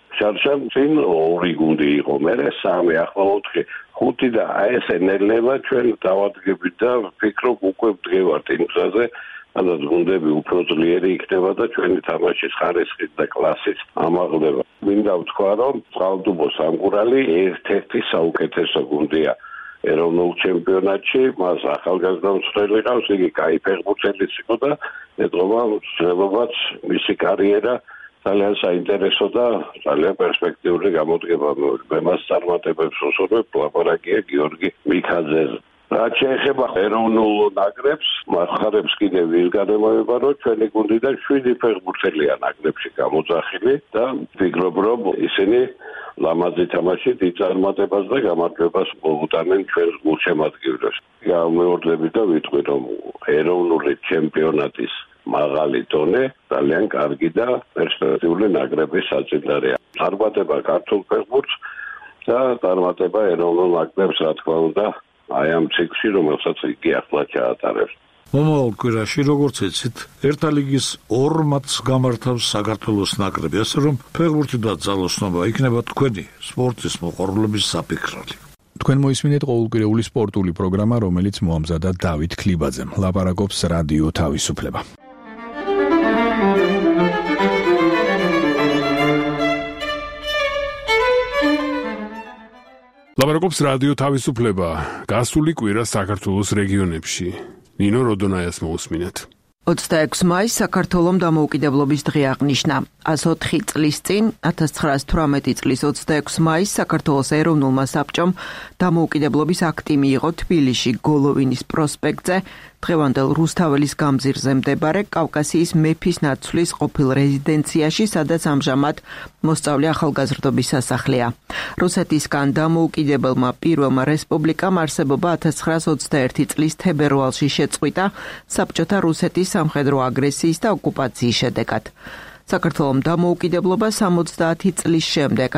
შარშან წინ 2 გუნდი იყო, მერე 3, ახლა 4, 5 და აი ეს ენერგია ჩვენ დავადგებით და ვფიქრობ უკვე ვდგევართ იმ გზაზე, სადაც გუნდები უფრო ძლიერი იქნება და ჩვენი თამაშის ხარისხით და კლასით ამაღლება. მინდა ვთქვა, რომ წყალტუბო სამკურალი ერთ-ერთი საუკეთესო გუნდია ეროვნულ ჩემპიონატში, მას ახალგაზრდა მწვრთნელი ყავს, იგი კაი ფეხბურთელიც იყო და ეთქობა მცდელობაც მისი კარიერა ძალიან საინტერესო და ძალიან პერსპექტიული გამოდგება. მე მას წარმატებებს ვუსურვებ, ლაპარაკია გიორგი მიქაძეზე. რაც შეეხება ეროვნულ ნაკრებს, מחარებს კიდევ ის გადამოება, რომ ჩვენი გუნდიდან 7 ფეხბურთელია ნაკრებში გამოძახილი და ვფიქრობ, რომ ისინი ლამაზი თამაშით იწარმოებებას და გამარჯვებას მოუტანენ ჩვენს გულშემატკივრებს. გამეორდები და ვიტყვი, რომ ეროვნული ჩემპიონატის მაღალი დონე ძალიან კარგი და პერსპექტიული ნაკრების საწინდარია. წარმატება ქართულ ფეხბურთს და წარმატება ეროვნულ ნაკრებს, რა თქმა უნდა, აი ამ ციკლში, რომელსაც იგი ახლა ჩაატარებს. მომავალ კვირაში, როგორც იცით, ერთა ლიგის 2 მატჩს გამართავს საქართველოს ნაკრები, ასე რომ ფეხბურთი და ძალოსნობა იქნება თქვენი სპორტის მოყვარულების საფიქრალი. თქვენ მოისმინეთ ყოველკვირეული სპორტული პროგრამა, რომელიც მოამზადა დავით ქლიბაძემ. ლაპარაკობს რადიო თავისუფლება. ლაპარაკობს რადიო თავისუფლება. გასული კვირა საქართველოს რეგიონებში. ნინო როდონაიას მოусმინეთ. 26 მაისს საქართველომ დამოუკიდებლობის დღე აღნიშნა. 104 წლის წინ 1918 წლის 26 მაისს საქართველოს ეროვნულმა საბჭომ დამოუკიდებლობის აქტი მიიღო თბილისში გოლოვინის პროსპექტზე, დღევანდელ რუსთაველის გამზირზე მდებარე კავკასიის მეფის ნაცვლის ყოფილ რეზიდენციაში, სადაც ამჟამად მოსწავლე ახალგაზრდობის სასახლეა. რუსეთისგან დამოუკიდებელმა პირველმა რესპუბლიკამ არსებობა 1921 წლის თებერვალში შეწყვიტა საბჭოთა რუსეთის სამხედრო აგრესიის და ოკუპაციის შედეგად. საქართველომ დამოუკიდებლობა 70 წლის შემდეგ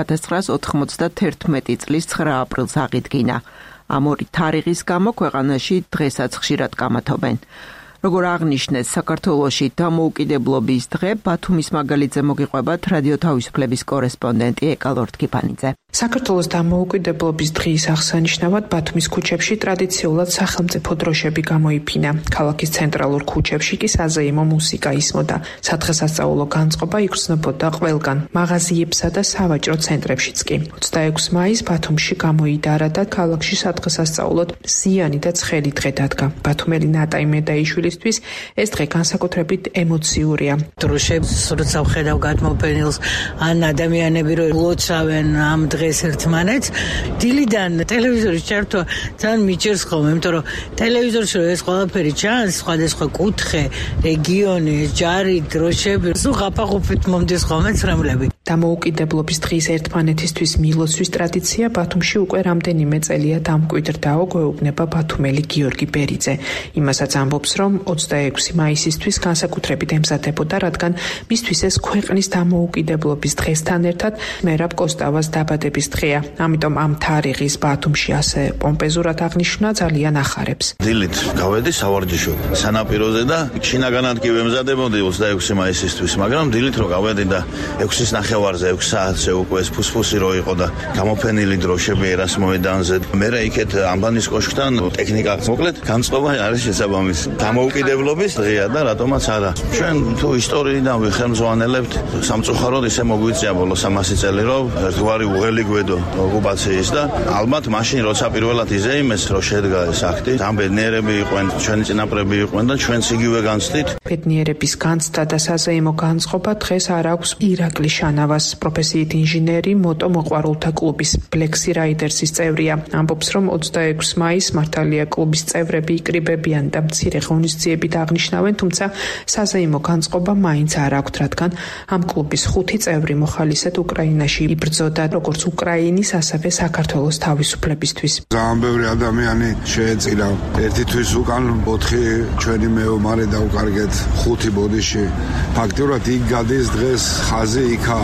1991 წლის 9 აპრილს აღიდგინა. ამ ორი თარიღის გამო ქვეყანაში დღესაც ხშირად გამართობენ. როგორ აღნიშნეს, საქართველოში დამოუკიდებლობის დღე ბათუმის მაგალითზე მოგიყვებათ რადიო თავისუფლების კორესპონდენტი ეკალორთ კიფანიძე. საქართველოს დამოუკიდებლობის დღის აღსანიშნავად ბათუმის ქუჩებში ტრადიციულად სახელმწიფო დროშები გამოიფინა. ქალაქის ცენტრალურ ქუჩებში კი საზეიმო მუსიკა ისმოდა. სადღესასწაულო განწყობა იგრძნობოდა ყველგან, მაღაზიებსა და სავაჭრო ცენტრებშიც კი. 26 მაისს ბათუმში გამოიდარა და ქალაქში სადღესასწაულოდ ზიანი და ცხელი დღე დადგა. ბათუმელი ნატაი მედაიშვილისთვის ეს დღე განსაკუთრებით ემოციურია. დროშებს როცა ვხედავ გადმოფენილს, ან ადამიანები რომ ლოცავენ ამ დღეს ერთმანეთს, დილიდან ტელევიზორის ჩართვა ძალიან მიჭერს ხოლმე, იმიტომ რომ ტელევიზორში ეს ყველაფერი ჩანს, სხვადასხვა კუთხე, რეგიონი, ჯარი, დროშები, სულ ღაფაღუფით მომდის ხოლმე ცრემლები. დამოუკიდებლობის დღის ერთმანეთისთვის მილოცვის ტრადიცია ბათუმში უკვე რამდენიმე წელია დამკვიდრდაო, გვეუბნება ბათუმელი გიორგი ბერიძე. იმასაც ამბობს, რომ 26 მაისისთვის განსაკუთრებით ემზადებოდა, რადგან მისთვის ეს ქვეყნის დამოუკიდებლობის დღესთან ერთად მერაბ კოსტავას დაბადების დღეა. ამიტომ ამ თარიღის ბათუმში ასე პომპეზურად აღნიშნა ძალიან ახარებს. დილით გავედი სავარჯიშო სანაპიროზე და შინაგანად კი ვემზადებოდი 26 მაისისთვის, მაგრამ დილით რო გავედი და 6-ის ნახევარზე 6 საათზე უკვე ეს ფუსფუსი რო იყო და გამოფენილი დროშები ერასმოედანზე, მერე იქეთ ამბანის კოშკთან ტექნიკა მოკლედ განწყობა არის შესაბამისი. დამოუკიდებლობის დღეა და რატომაც არა. ჩვენ თუ ისტორიიდან ვიხელმძღვანელებთ, სამწუხაროდ ისე მოგვიწია ბოლო 300 წელი რომ ერთგვარი უღელი გვედო ოკუპაციის და ალბათ მაშინ როცა პირველად იზეიმეს რომ შედგა ეს აქტი, ამ ბედნიერები იყვნენ, ჩვენი წინაპრები იყვნენ და ჩვენც იგივე განცდით. ბედნიერების განცდა და საზეიმო განწყობა დღეს არ აქვს ირაკლი შანავას, პროფესიით ინჟინერი, მოტო მოყვარულთა კლუბის Flexi Riders-ის წევრია. ამბობს, რომ 26 მაისს მართალია კლუბის წევრები იკრიბებიან და მცირე ღონისძიებით აღნიშნავენ, თუმცა საზეიმო განწყობა მაინც არ აქვთ, რადგან ამ კლუბის 5 წევრი მოხალისედ უკრაინაში იბრძოდა, როგორც უკრაინის, ასევე საქართველოს თავისუფლებისთვის. ძალიან ბევრი ადამიანი შეეწირა. ერთი თვის უკან 4 ჩვენი მეომარი დაუკარგეთ 5 ბოდიში. ფაქტიურად იქ გადის დღეს ხაზი იქა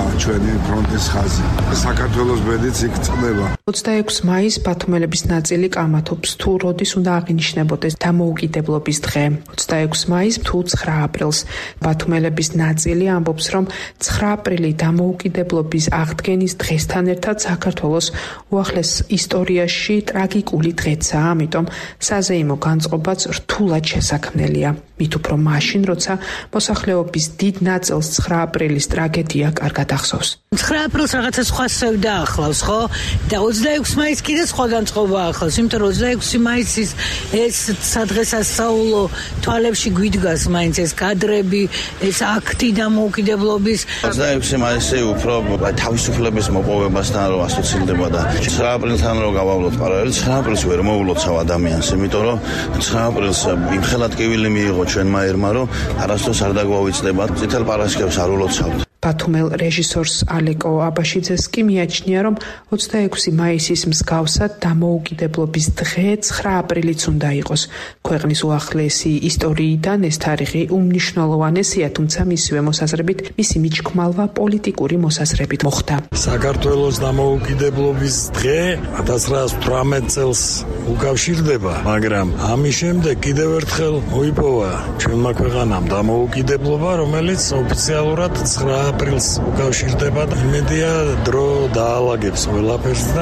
ჩვენი ფრონტის ხაზი. საქართველოს ბედიც იქ წდება. 26 მაისს ბათუმელების ნაწილი კამათობს თუ როდის უნდა აღინიშნებოდეს დამოუკიდებლობის დღე. 26 მაისს თუ 9 აპრილს ბათუმელების ნაწილი ამბობს, რომ 9 აპრილი დამოუკიდებლობის აღდგენის დღესთან ერთად საქართველოს უახლეს ისტორიაში ტრაგიკული დღეცაა, ამიტომ საზეიმო განწყობაც რთულად შესაქმნელია. მით უფრო მაშინ, როცა მოსახლეობის დიდ ნაწილს 9 აპრილის ტრაგედია კარგად ახსოვს. 9 აპრილს რაღაცა სხვა სევდა ახლავს, ხო? და 26 მაისს კიდე სხვა განწყობა ახლავს, იმიტომ რომ 26 მაისის ეს სადღესასწაულო თვალებში გვიდგას მაინც ეს კადრები, ეს აქტი დამოუკიდებლობის. 26 მაისი უფრო თავისუფლების მოპოვებასთან რომ ასოცირდება და 9 აპრილთან რომ გავავლოთ პარალელს, 9 აპრილს ვერ მოულოცავ ადამიანს, იმიტომ რომ 9 აპრილს იმხელად კივილი მიიღო ჩვენმა ერმა, რომ არასდროს არ დაგვავიწდება, წითელ პარასკევს არ ულოცავთ. ბათუმელ რეჟისორს ალეკო აბაშიძეს კი მიაჩნია, რომ 26 მაისის მსგავსად დამოუკიდებლობის დღე 9 აპრილიც უნდა იყოს. ქვეყნის უახლესი ისტორიიდან ეს თარიღი უმნიშვნელოვანესია, თუმცა მისივე მოსაზრებით მისი მიჩქმალვა პოლიტიკური მოსაზრებით მოხდა. საქართველოს დამოუკიდებლობის დღე 1918 წელს უკავშირდება, მაგრამ ამის შემდეგ კიდევ ერთხელ მოიპოვა ჩვენმა ქვეყანამ დამოუკიდებლობა, რომელიც ოფიციალურად 9 აპრილს უკავშირდება და იმედია დრო დაალაგებს ყველაფერს და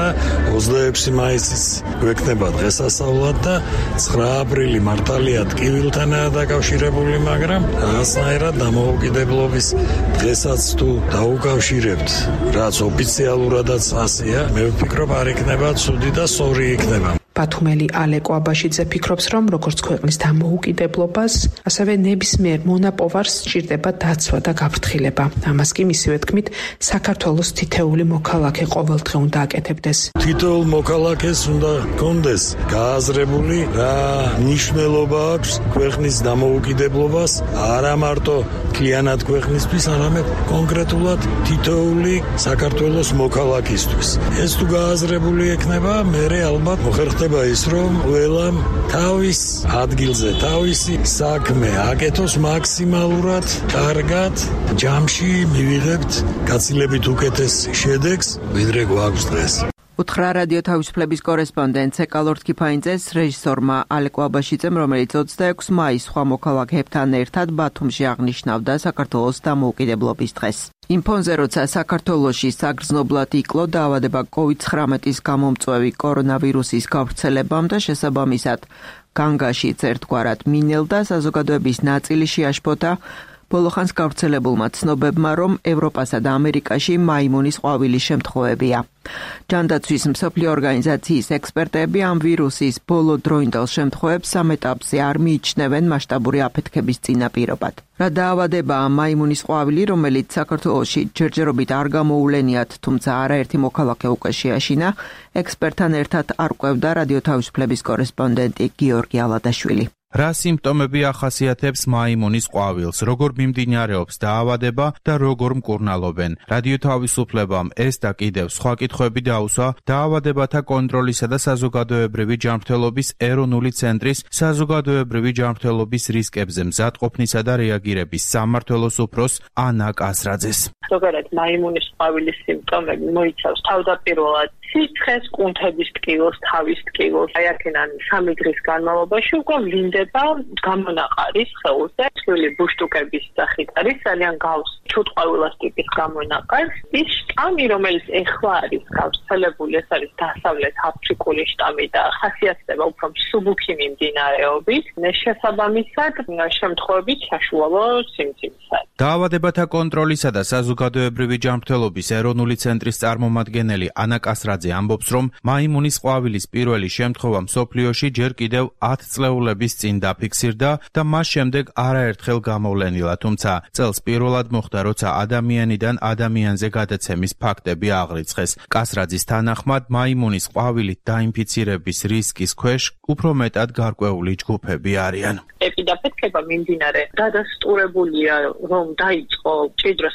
26 მაისის გვექნება დღესასწაულად და 9 აპრილი მართალია ტკივილთანაა დაკავშირებული, მაგრამ რაღაცნაირად დამოუკიდებლობის დღესაც თუ დაუკავშირებთ, რაც ოფიციალურადაც ასეა, მე ვფიქრობ არ იქნება ცუდი და სწორი იქნება. ბათუმელი ალეკო აბაშიძე ფიქრობს, რომ როგორც ქვეყნის დამოუკიდებლობას, ასევე ნებისმიერ მონაპოვარს სჭირდება დაცვა და გაფრთხილება. ამას კი მისივე თქმით, საქართველოს თითეული მოქალაქე ყოველდღე უნდა აკეთებდეს. თითოეულ მოქალაქეს უნდა ჰქონდეს გააზრებული რა მნიშვნელობა აქვს ქვეყნის დამოუკიდებლობას, არა მარტო მთლიანად ქვეყნისთვის, არამედ კონკრეტულად თითოეული საქართველოს მოქალაქისთვის. ეს თუ გააზრებული ექნება, მერე ალბათ მოხერხდება ის, რომ ყველამ თავის ადგილზე თავისი საქმე აკეთოს მაქსიმალურად კარგად, ჯამში მივიღებთ გაცილებით უკეთეს შედეგს, ვიდრე გვაქვს დღეს. უთხრა რადიო თავისუფლების კორესპონდენტ ეკალორდ კიფაინძეს რეჟისორმა ალეკო აბაშიძემ, რომელიც 26 მაისს სხვა მოქალაქეებთან ერთად ბათუმში აღნიშნავდა საქართველოს დამოუკიდებლობის დღეს. იმ ფონზე, როცა საქართველოში საგრძნობლად იკლო დაავადება COVID-19-ის გამომწვევი კორონავირუსის გავრცელებამ და შესაბამისად განგაშიც ერთგვარად მინელდა, საზოგადოების ნაწილი შეაშფოთა ბოლოხანს გავრცელებულმა ცნობებმა, რომ ევროპასა და ამერიკაში მაიმუნის ყვავილის შემთხვევებია. ჯანდაცვის მსოფლიო ორგანიზაციის ექსპერტები ამ ვირუსის ბოლო დროინდელ შემთხვევებს სამ ეტაპზე არ მიიჩნევენ მასშტაბური აფეთქების წინაპირობად. რა დაავადებაა მაიმუნის ყვავილი, რომელიც საქართველოში ჯერჯერობით არ გამოულენიათ, თუმცა არაერთი მოქალაქე უკვე შეაშინა, ექსპერტთან ერთად არკვევდა რადიო თავისუფლების კორესპონდენტი გიორგი ალადაშვილი. რა სიმპტომები ახასიათებს მაიმუნის ყვავილს, როგორ მიმდინარეობს დაავადება და როგორ მკურნალობენ. რადიო თავისუფლებამ ეს და კიდევ სხვა კითხვები დაუსვა დაავადებათა კონტროლისა და საზოგადოებრივი ჯანმრთელობის ეროვნული ცენტრის საზოგადოებრივი ჯანმრთელობის რისკებზე მზადყოფნისა და რეაგირების სამმართველოს უფროს ანა კასრაძეს. ზოგადად მაიმუნის ყვავილის სიმპტომები მოიცავს თავდაპირველად სიცხეს, კუნთების ტკივილს, თავის ტკივილს. აი აქედან 3 დღის განმავლობაში უკვე ვლინდება გამონაყარის სხეულზე. ცვლილი ბუშტუკების სახით არის ძალიან გავს ჩუტყვავილას ტიპის გამონაყარი. ის შტამი, რომელიც ეხლა არის გავრცელებული, ეს არის დასავლეთ აფრიკული შტამი და ხასიათდება უფრო მსუბუქი მიმდინარეობით. შესაბამისად, შემთხვევებით საშუალო სიმცირისა. დაავადებათა კონტროლისა და საზოგადოებრივი ჯანმრთელობის ეროვნული ცენტრის წარმომადგენელი ანა კასრაძე ამბობს, რომ მაიმუნის ყვავილის პირველი შემთხვევა მსოფლიოში ჯერ კიდევ 10 წლეულების წინ დაფიქსირდა და მას შემდეგ არაერთხელ გამოვლენილა, თუმცა წელს პირველად მოხდა, როცა ადამიანიდან ადამიანზე გადაცემის ფაქტები აღრიცხეს. კასრაძის თანახმად, მაიმუნის ყვავილით დაინფიცირების რისკის ქვეშ უფრო მეტად გარკვეული ჯგუფები არიან. ეპიდაფეთქება მიმდინარე დადასტურებულია, რომ დაიწყო მჭიდრო სქესობრივი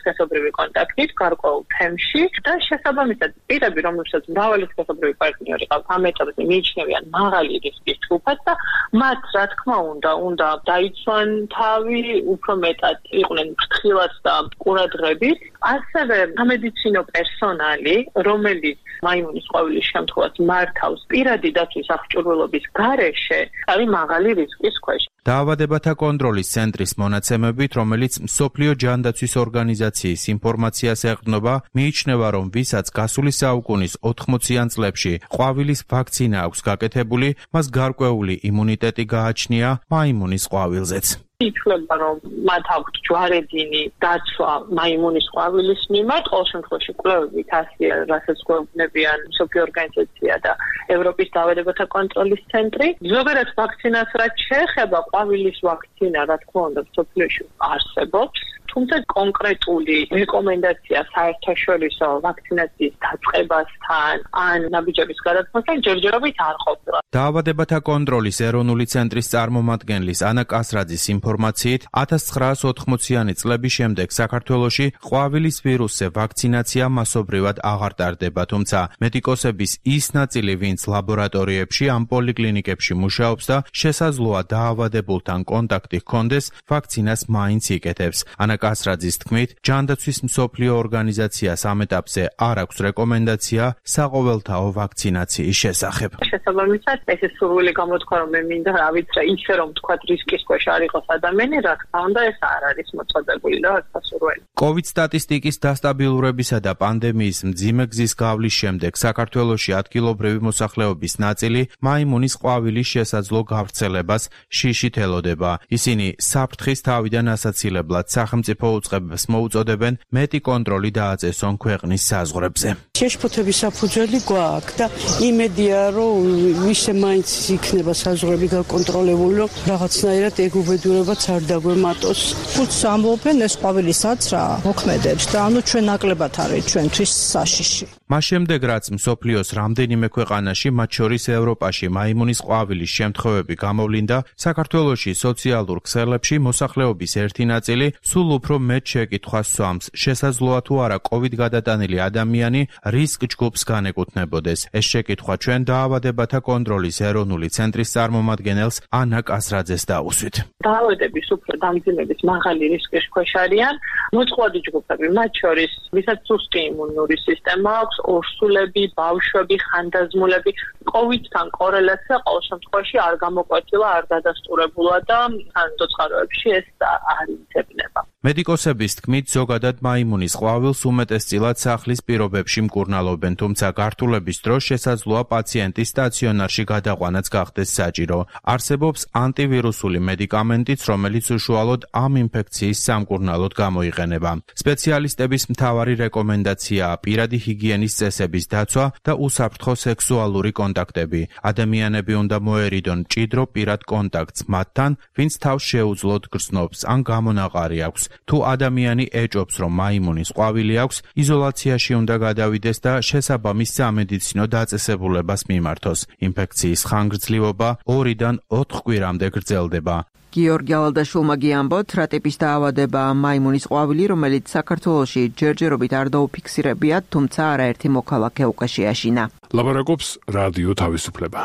სოციალური კონტაქტით გარკვეულ თემში და შესაბამისად პირები, რომლებსაც მრავალი სქესობრივი პარტნიორი ყავთ, ამ ეტაპზე მიიჩნევიან მაღალი რისკის ჯგუფად და მათ, რა თქმა უნდა დაიცვან თავი, უფრო მეტად იყვნენ ფრთხილად და ყურადღებით. ასევე სამედიცინო პერსონალი, რომელიც მაიმუნის ყვავილის შემთხვევას მართავს პირადი დაცვის აღჭურვილობის გარეშე, არის მაღალი რისკის ქვეშ. დაავადებათა კონტროლის ცენტრის მონაცემებით, რომელიც მსოფლიო ჯანდაცვის ორგანიზაციის ინფორმაციას ეყრდნობა, მიიჩნევა, რომ ვისაც გასული საუკუნის 80-იან წლებში ყვავილის ვაქცინა აქვს გაკეთებული, მას გარკვეული იმუნიტეტი გააჩნია მაიმუნის ყვავილზეც. ითვლება, რომ მათ აქვთ ჯვარედინი დაცვა მაიმუნის ყვავილის მიმართ, ყოველ შემთხვევაში კვლევებით ასეა, რასაც გვეუბნებიან მსოფლიო ორგანიზაცია და ევროპის დაავადებათა კონტროლის ცენტრი. ზოგადად ვაქცინას რაც შეეხება, ყვავილის ვაქცინა, რა თქმა უნდა, მსოფლიოში არსებობს. თუმცა კონკრეტული რეკომენდაცია საერთაშორისო ვაქცინაციის დაწყებასთან ან ნაბიჯების გადათმასთან ჯერჯერობით არ ყოფილა. დაავადებათა კონტროლის ეროვნული ცენტრის წარმომადგენლის ანა კასრაძის ინფორმაციით, 1980-იანი წლების შემდეგ საქართველოში ყვავილის ვირუსზე ვაქცინაცია მასობრივად აღარ ტარდება, თუმცა მედიკოსების ის ნაწილი, ვინც ლაბორატორიებში ან პოლიკლინიკებში მუშაობს და შესაძლოა დაავადებულთან კონტაქტი ჰქონდეს, ვაქცინას მაინც იკეთებს. ანა კასრაძის თქმით, ჯანდაცვის მსოფლიო ორგანიზაციას ამ ეტაპზე არ აქვს რეკომენდაცია საყოველთაო ვაქცინაციის შესახებ. შესაბამისად, ეს სურვილი გამოთქვა, რომ მე მინდა ავიცრა ისე, რომ თქვა რისკის ქვეშ არ იყოს ადამიანი, რა თქმა უნდა, ეს არ არის მოწოდებული და არ სასურველი. COVID სტატისტიკის დასტაბილურებისა და პანდემიის მძიმე გზის გავლის შემდეგ საქართველოში ადგილობრივი მოსახლეობის ნაწილი მაიმუნის ყვავილის შესაძლო გავრცელებას შიშით ელოდება. ისინი საფრთხის თავიდან ასაცილებლად სახელმწიფო უწყებებს მოუწოდებენ მეტი კონტროლი დააწესონ ქვეყნის საზღვრებზე. შეშფოთების საფუძველი გვაქვს და იმედია, რომ ისე მაინც იქნება საზღვრები გაკონტროლებული, რომ რაღაცნაირად ეგ უბედურებაც არ დაგვემატოს. ხუთს ამბობენ ეს ყვავილისაც რა მოქმედებს და ანუ ჩვენ ნაკლებად არის ჩვენთვის საშიში. მას შემდეგ, რაც მსოფლიოს რამდენიმე ქვეყანაში, მათ შორის ევროპაში მაიმუნის ყვავილის შემთხვევები გამოვლინდა, საქართველოში სოციალურ ქსელებში მოსახლეობის ერთი ნაწილი სულ უფრო მეტ შეკითხვას სვამს, შესაძლოა თუ არა COVID გადატანილი ადამიანი რისკ ჯგუფს განეკუთვნებოდეს. ეს შეკითხვა ჩვენ დაავადებათა კონტროლის ეროვნული ცენტრის წარმომადგენელს ანა კასრაძეს დაუსვით. დაავადების უფრო დამძიმების მაღალი რისკის ქვეშ არიან მოწყვლადი ჯგუფები, მათ შორის ვისაც სუსტი იმუნური სისტემა აქვს, ორსულები, ბავშვები, ხანდაზმულები. COVID-თან კორელაცია ყოველ შემთხვევაში არ გამოკვეთილა, არ დადასტურებულა და სანდოწყაროებში ეს არ იცებნება. მედიკოსების თქმით, ზოგადად მაიმუნის ყვავილს უმეტესწილად სახლის პირობებში მკურნალობენ, თუმცა გართულების დროს შესაძლოა პაციენტის სტაციონარში გადაყვანაც გახდეს საჭირო. არსებობს ანტივირუსული მედიკამენტიც, რომელიც უშუალოდ ამ ინფექციის სამკურნალოდ გამოიყენება. სპეციალისტების მთავარი რეკომენდაციაა პირადი ჰიგიენის წესების დაცვა და უსაფრთხო სექსუალური კონტაქტები. ადამიანები უნდა მოერიდონ მჭიდრო პირად კონტაქტს მათთან, ვინც თავს შეუძლოდ გრძნობს ან გამონაყარი აქვს. თუ ადამიანი ეჭობს, რომ მაიმუნის ყვავილი აქვს, იზოლაციაში უნდა გადავიდეს და შესაბამის სამედიცინო დაწესებულებას მიმართოს. ინფექციის ხანგრძლივობა 2-დან 4 კვირამდე გრძელდება. გიორგი ავალდაშვილმა გიამბოთ, რა ტიპის დაავადებაა მაიმუნის ყვავილი, რომელიც საქართველოში ჯერჯერობით არ დაუფიქსირებიათ, თუმცა არაერთი მოქალაქე უკვე შეაშინა. ლაპარაკობს რადიო თავისუფლება.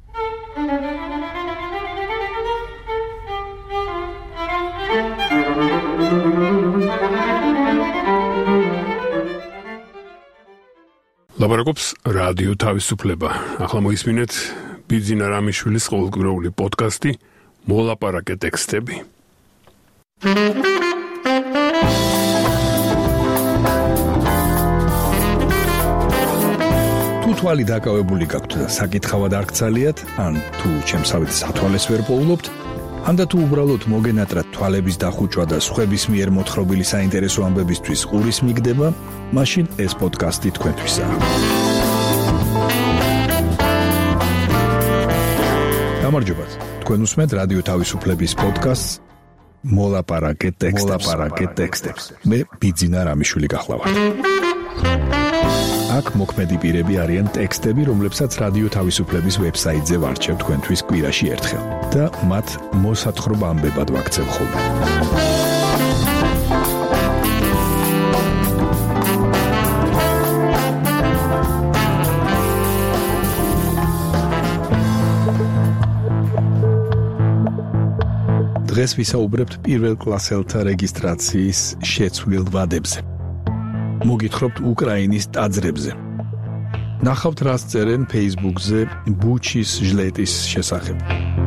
ლაპარაკობს რადიო თავისუფლება. ახლა მოისმინეთ ბიძინა რამიშვილის ყოველკვირეული პოდკასტი მოლაპარაკე ტექსტები. თუ თვალი დაკავებული გაქვთ და საკითხავად არ გცალიათ, ან თუ ჩემსავით სათვალეს ვერ პოულობთ, ან და თუ უბრალოდ მოგენატრათ თვალების დახუჭვა და სხვების მიერ მოთხრობილი საინტერესო ამბებისთვის ყურის მიგდება, მაშინ ეს პოდკასტი თქვენთვისაა. გამარჯობათ. თქვენ უსმენთ რადიო თავისუფლების პოდკასტს მოლაპარაკე ტექსტებს. მე ბიძინა რამიშვილი გახლავართ. აქ მოქმედი პირები არიან ტექსტები, რომლებსაც რადიო თავისუფლების ვებსაიტზე ვარჩევ თქვენთვის კვირაში ერთხელ და მათ მოსათხრობ ამბებად ვაქცევ ხოლმე. დღეს ვისაუბრებთ პირველ კლასელთა რეგისტრაციის შეცვლილ ვადებზე. მოგითხრობთ უკრაინის ტაძრებზე. ნახავთ რას წერენ Facebook-ზე ბუჩის ჟლეტის შესახებ.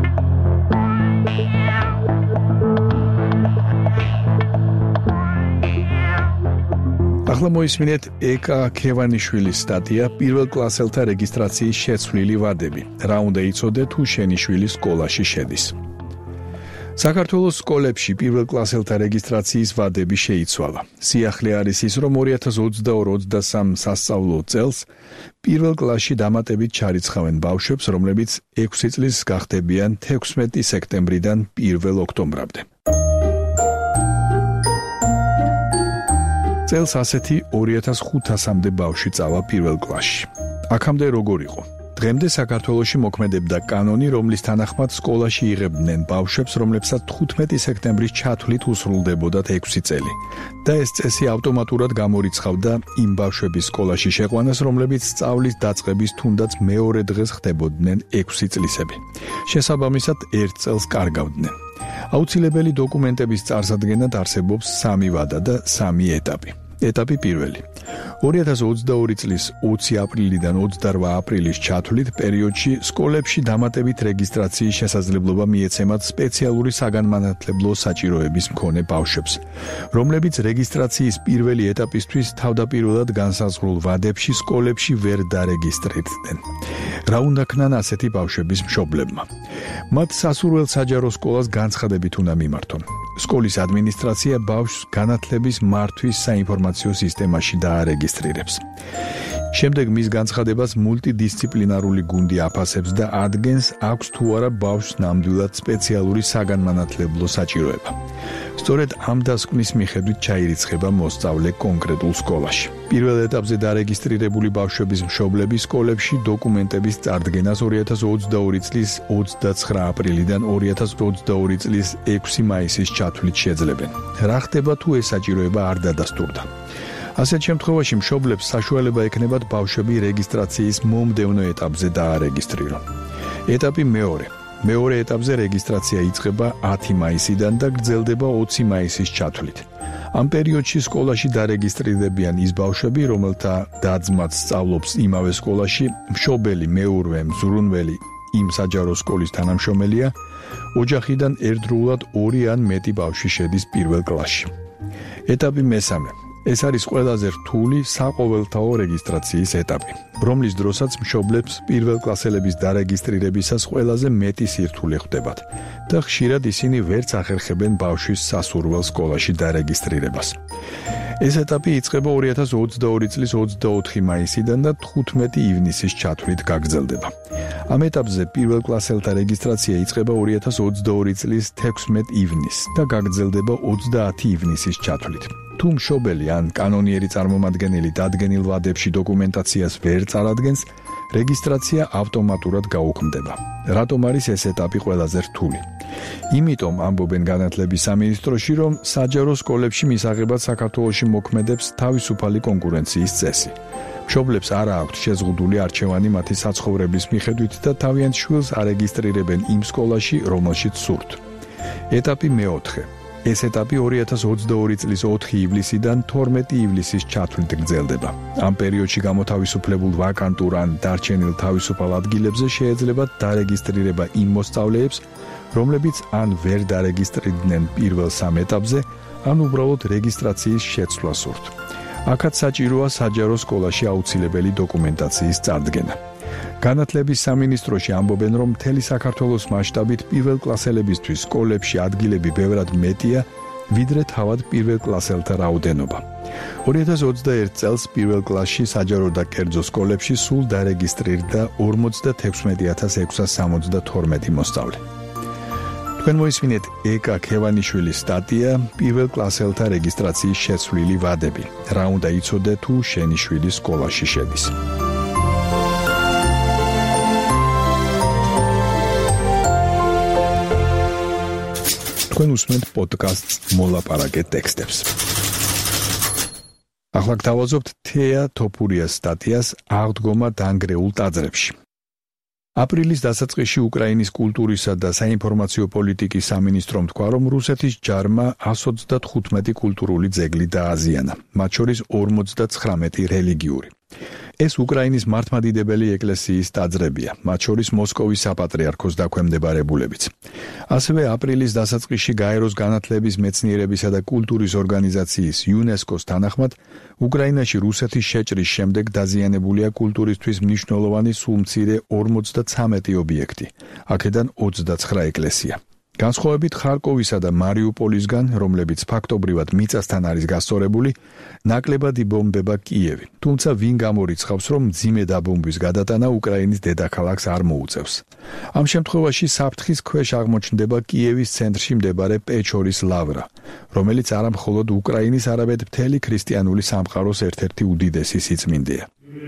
ახლა მოისმინეთ ეკა ქევანიშვილის სტატია პირველ კლასელთა რეგისტრაციის შეცვლილი ვადები. რა უნდა იცოდე თუ შენი შვილი სკოლაში შედის. საქართველოს სკოლებში პირველ კლასელთა რეგისტრაციის ვადები შეიცვალა. სიახლე არის ის, რომ 2022-23 სასწავლო წელს პირველ კლასში დამატებით ჩარიცხავენ ბავშვებს, რომლებიც 6 წლის გახდებიან 16 სექტემბრიდან 1 ოქტომბრამდე. წელს ასეთი 2500-მდე ბავშვი წავა პირველ კლასში. აქამდე როგორ იყო? დღემდე საქართველოში მოქმედებდა კანონი, რომლის თანახმად სკოლაში იღებდნენ ბავშვებს, რომლებსაც 15 სექტემბრის ჩათვლით უსრულდებოდათ 6 წელი. და ეს წესი ავტომატურად გამორიცხავდა იმ ბავშვების სკოლაში შეყვანას, რომლებიც სწავლის დაწყების თუნდაც მეორე დღეს ხდებოდნენ 6 წლისები. შესაბამისად, 1 წელს კარგავდნენ. აუცილებელი დოკუმენტების წარსადგენად არსებობს 3 ვადა და 3 ეტაპი. ეტაპი პირველი. 2022 წლის 20 აპრილიდან 28 აპრილის ჩათვლით პერიოდში სკოლებში დამატებით რეგისტრაციის შესაძლებლობა მიეცემათ სპეციალური საგანმანათლებლო საჭიროების მქონე ბავშვებს, რომლებიც რეგისტრაციის პირველი ეტაპისთვის თავდაპირველად განსაზღვრულ ვადებში სკოლებში ვერ დარეგისტრირდნენ. რა უნდა ქნან ასეთი ბავშვების მშობლებმა? მათ სასურველ საჯარო სკოლას განცხადებით უნდა მიმართონ. სკოლის ადმინისტრაცია ბავშვს განათლების მართვის საინფორმაციო სისტემაში დაარეგისტრირებს. შემდეგ მის განცხადებას მულტიდისციპლინარული გუნდი აფასებს და ადგენს, აქვს თუ არა ბავშვს ნამდვილად სპეციალური საგანმანათლებლო საჭიროება. სწორედ ამ დასკვნის მიხედვით ჩაირიცხება მოსწავლე კონკრეტულ სკოლაში. პირველ ეტაპზე დარეგისტრირებული ბავშვების მშობლები სკოლებში დოკუმენტების წარდგენას 2022 წლის 29 აპრილიდან 2022 წლის 6 მაისის ჩათვლით შეძლებენ. რა ხდება თუ ეს საჭიროება არ დადასტურდა? ასეთ შემთხვევაში მშობლებს საშუალება ექნებათ ბავშვები რეგისტრაციის მომდევნო ეტაპზე დაარეგისტრირონ. ეტაპი მეორე. მეორე ეტაპზე რეგისტრაცია იწყება 10 მაისიდან და გრძელდება 20 მაისის ჩათვლით. ამ პერიოდში სკოლაში დარეგისტრირდებიან ის ბავშვები, რომელთა და-ძმაც სწავლობს იმავე სკოლაში, მშობელი, მეურვე, მზრუნველი იმ საჯარო სკოლის თანამშრომელია, ოჯახიდან ერთდროულად 2 ან მეტი ბავშვი შედის პირველ კლასში. ეტაპი მესამე. ეს არის ყველაზე რთული საყოველთაო რეგისტრაციის ეტაპი, რომლის დროსაც მშობლებს პირველ კლასელების დარეგისტრირებისას ყველაზე მეტი სირთულე ხვდებათ და ხშირად ისინი ვერც ახერხებენ ბავშვის სასურველ სკოლაში დარეგისტრირებას. ეს ეტაპი იწყება 2022 წლის 24 მაისიდან და 15 ივნისის ჩათვლით გაგრძელდება. ამ ეტაპზე პირველ კლასელთა რეგისტრაცია იწყება 2022 წლის 16 ივნისს და გაგრძელდება 30 ივნისის ჩათვლით. თუ მშობელი ან კანონიერი წარმომადგენელი დადგენილ ვადებში დოკუმენტაციას ვერ წარადგენს, რეგისტრაცია ავტომატურად გაუქმდება. რატომ არის ეს ეტაპი ყველაზე რთული? იმიტომ ამბობენ განათლების სამინისტროში, რომ საჯარო სკოლებში მისაღებად საქართველოში მოქმედებს თავისუფალი კონკურენციის წესი. მშობლებს არ აქვთ შეზღუდული არჩევანი მათი საცხოვრების მიხედვით და თავიანთ შვილს არეგისტრირებენ იმ სკოლაში, რომელშიც სურთ. ეტაპი მეოთხე. ეს ეტაპი 2022 წლის 4 ივლისიდან 12 ივლისის ჩათვლით გრძელდება. ამ პერიოდში გამოთავისუფლებულ ვაკანტურ ან დარჩენილ თავისუფალ ადგილებზე შეეძლებათ დარეგისტრირება იმ მოსწავლეებს, რომლებიც ან ვერ დარეგისტრირდნენ პირველ 3 ეტაპზე, ან უბრალოდ რეგისტრაციის შეცვლა სურთ. აქაც საჭიროა საჯარო სკოლაში აუცილებელი დოკუმენტაციის წარდგენა. განათლების სამინისტროში ამბობენ, რომ მთელი საქართველოს მასშტაბით პირველ კლასელებისთვის სკოლებში ადგილები ბევრად მეტია, ვიდრე თავად პირველ კლასელთა რაოდენობა. 2021 წელს პირველ კლასში საჯარო და კერძო სკოლებში სულ დარეგისტრირდა 46662 მოსწავლე. თქვენ მოისმინეთ ეკა ქევანიშვილის სტატია პირველ კლასელთა რეგისტრაციის შეცვლილი ვადები. რა უნდა იცოდე თუ შენი შვილი სკოლაში შედის. თქვენ უსმენთ პოდკასტს მოლაპარაკე ტექსტებს. ახლა გთავაზობთ თეა თოფურიას სტატიას აღდგომა დანგრეულ ტაძრებში. აპრილის დასაწყისში უკრაინის კულტურისა და საინფორმაციო პოლიტიკის სამინისტრომ თქვა, რომ რუსეთის ჯარმა 135 კულტურული ძეგლი დააზიანა, მათ შორის 59 რელიგიური. ეს უკრაინის მართლმადიდებელი ეკლესიის ტაძრებია, მათ შორის მოსკოვის საპატრიარქოს დაქვემდებარებულებიც. ასევე აპრილის დასაწყისში გაეროს განათლების, მეცნიერებისა და კულტურის ორგანიზაციის UNESCO-ს თანახმად, უკრაინაში რუსეთის შეჭრის შემდეგ დაზიანებულია კულტურისთვის მნიშვნელოვანი სულ მცირე 53 ობიექტი, აქედან 29 ეკლესია. განსხვავებით ხარკოვისა და მარიუპოლისგან, რომლებიც ფაქტობრივად მიწასთან არის გასწორებული, ნაკლებად იბომბება კიევი. თუმცა ვინ გამორიცხავს, რომ მძიმე დაბომბვის გადატანა უკრაინის დედაქალაქს არ მოუწევს. ამ შემთხვევაში საფრთხის ქვეშ აღმოჩნდება კიევის ცენტრში მდებარე პეჩორის ლავრა, რომელიც არა მხოლოდ უკრაინის, არამედ მთელი ქრისტიანული სამყაროს ერთ-ერთი უდიდესი სიწმინდეა.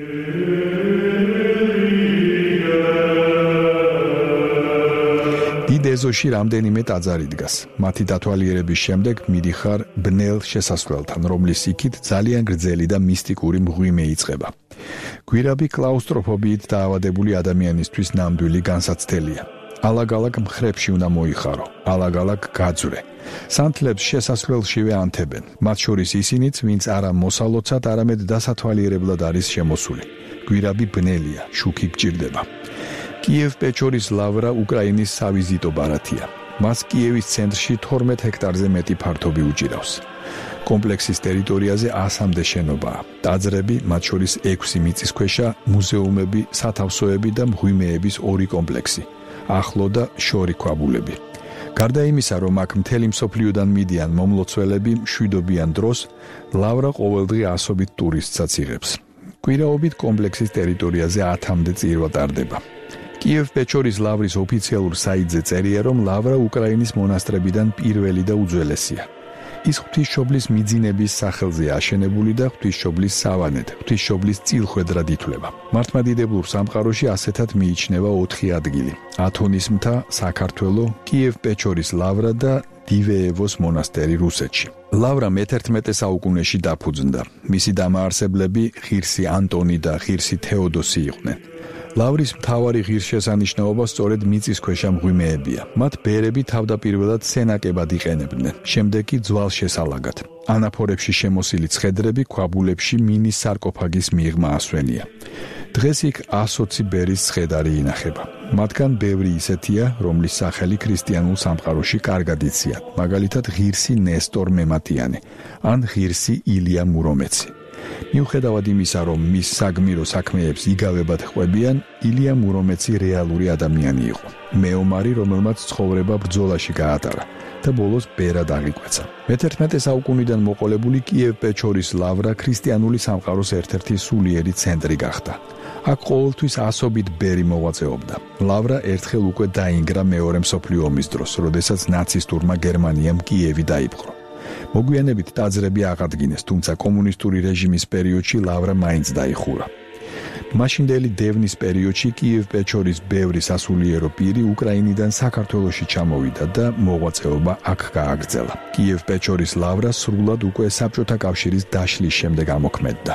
ეზოში რამდენიმე ტაძარი დგას. მათი დათვალიერების შემდეგ მიდიხარ ბნელ შესასვლელთან, რომლის იქით ძალიან გრძელი და მისტიკური მღვიმე იწყება. გვირაბი კლაუსტროფობიით დაავადებული ადამიანისთვის ნამდვილი განსაცდელია. ალაგ-ალაგ მხრებში უნდა მოიხარო, ალაგ-ალაგ გაძვრე. სანთლებს შესასვლელშივე ანთებენ, მათ შორის ისინიც, ვინც არა მოსალოცად, არამედ დასათვალიერებლად არის შემოსული. გვირაბი ბნელია, შუქი გჭირდება. კიევ-პეჩორის ლავრა უკრაინის სავიზიტო ბარათია. მას კიევის ცენტრში 12 ჰექტარზე მეტი ფართობი უჭირავს. კომპლექსის ტერიტორიაზე 100-მდე შენობაა. ტაძრები, მათ შორის 6 მიწისქვეშა, მუზეუმები, სათავსოები და მღვიმეების 2 კომპლექსი, ახლო და შორი ქვაბულები. გარდა იმისა, რომ აქ მთელი მსოფლიოდან მიდიან მომლოცველები მშვიდობიან დროს, ლავრა ყოველდღე ასობით ტურისტსაც იღებს. კვირაობით კომპლექსის ტერიტორიაზე 10-მდე წირვა ტარდება. კიევ-პეჩორის ლავრის ოფიციალურ საიტზე წერია, რომ ლავრა უკრაინის მონასტრებიდან პირველი და უძველესია. ის ღვთისმშობლის მიძინების სახელზე აშენებული და ღვთისმშობლის სავანედ, ღვთისმშობლის წილხვედრად ითვლება. მართლმადიდებლურ სამყაროში ასეთად მიიჩნევა 4 ადგილი: ათონის მთა, საქართველო, კიევ-პეჩორის ლავრა და დივეევოს მონასტერი რუსეთში. ლავრა მე-11 საუკუნეში დაფუძნდა. მისი დამაარსებლები ღირსი ანტონი და ღირსი თეოდოსი იყვნენ. ლავრის მთავარი ღირსშესანიშნაობა სწორედ მიწისქვეშა მღვიმეებია. მათ ბერები თავდაპირველად სენაკებად იყენებდნენ, შემდეგ კი ძვალშესალაგად. ანაფორებში შემოსილი ცხედრები ქვაბულებში მინის სარკოფაგის მიღმა ასვენია. დღეს იქ 120 ბერის ცხედარი ინახება. მათგან ბევრი ისეთია, რომლის სახელი ქრისტიანულ სამყაროში კარგად იციან, მაგალითად ღირსი ნესტორ მემატიანი ან ღირსი ილია მურომეცი. მიუხედავად იმისა, რომ მის საგმირო საქმეებს იგავებად ხვებიან, ილია მურომეცი რეალური ადამიანი იყო. მეომარი, რომელმაც ცხოვრება ბრძოლაში გაატარა და ბოლოს ბერად აღიკვეცა. მე-11 საუკუნიდან მოყოლებული კიევ-პეჩორის ლავრა ქრისტიანული სამყაროს ერთ-ერთი სულიერი ცენტრი გახდა. აქ ყოველთვის ასობით ბერი მოღვაწეობდა. ლავრა ერთხელ უკვე დაინგრა მეორე მსოფლიო ომის დროს, როდესაც ნაცისტურმა გერმანიამ კიევი დაიპყრო. მოგვიანებით ტაძრები აღადგინეს, თუმცა კომუნისტური რეჟიმის პერიოდში ლავრა მაინც დაიხურა. მაშინდელი დევნის პერიოდში კიევ-პეჩორის ბევრი სასულიერო პირი უკრაინიდან საქართველოში ჩამოვიდა და მოღვაწეობა აქ გააგრძელა. კიევ-პეჩორის ლავრა სრულად უკვე საბჭოთა კავშირის დაშლის შემდეგ ამოქმედდა.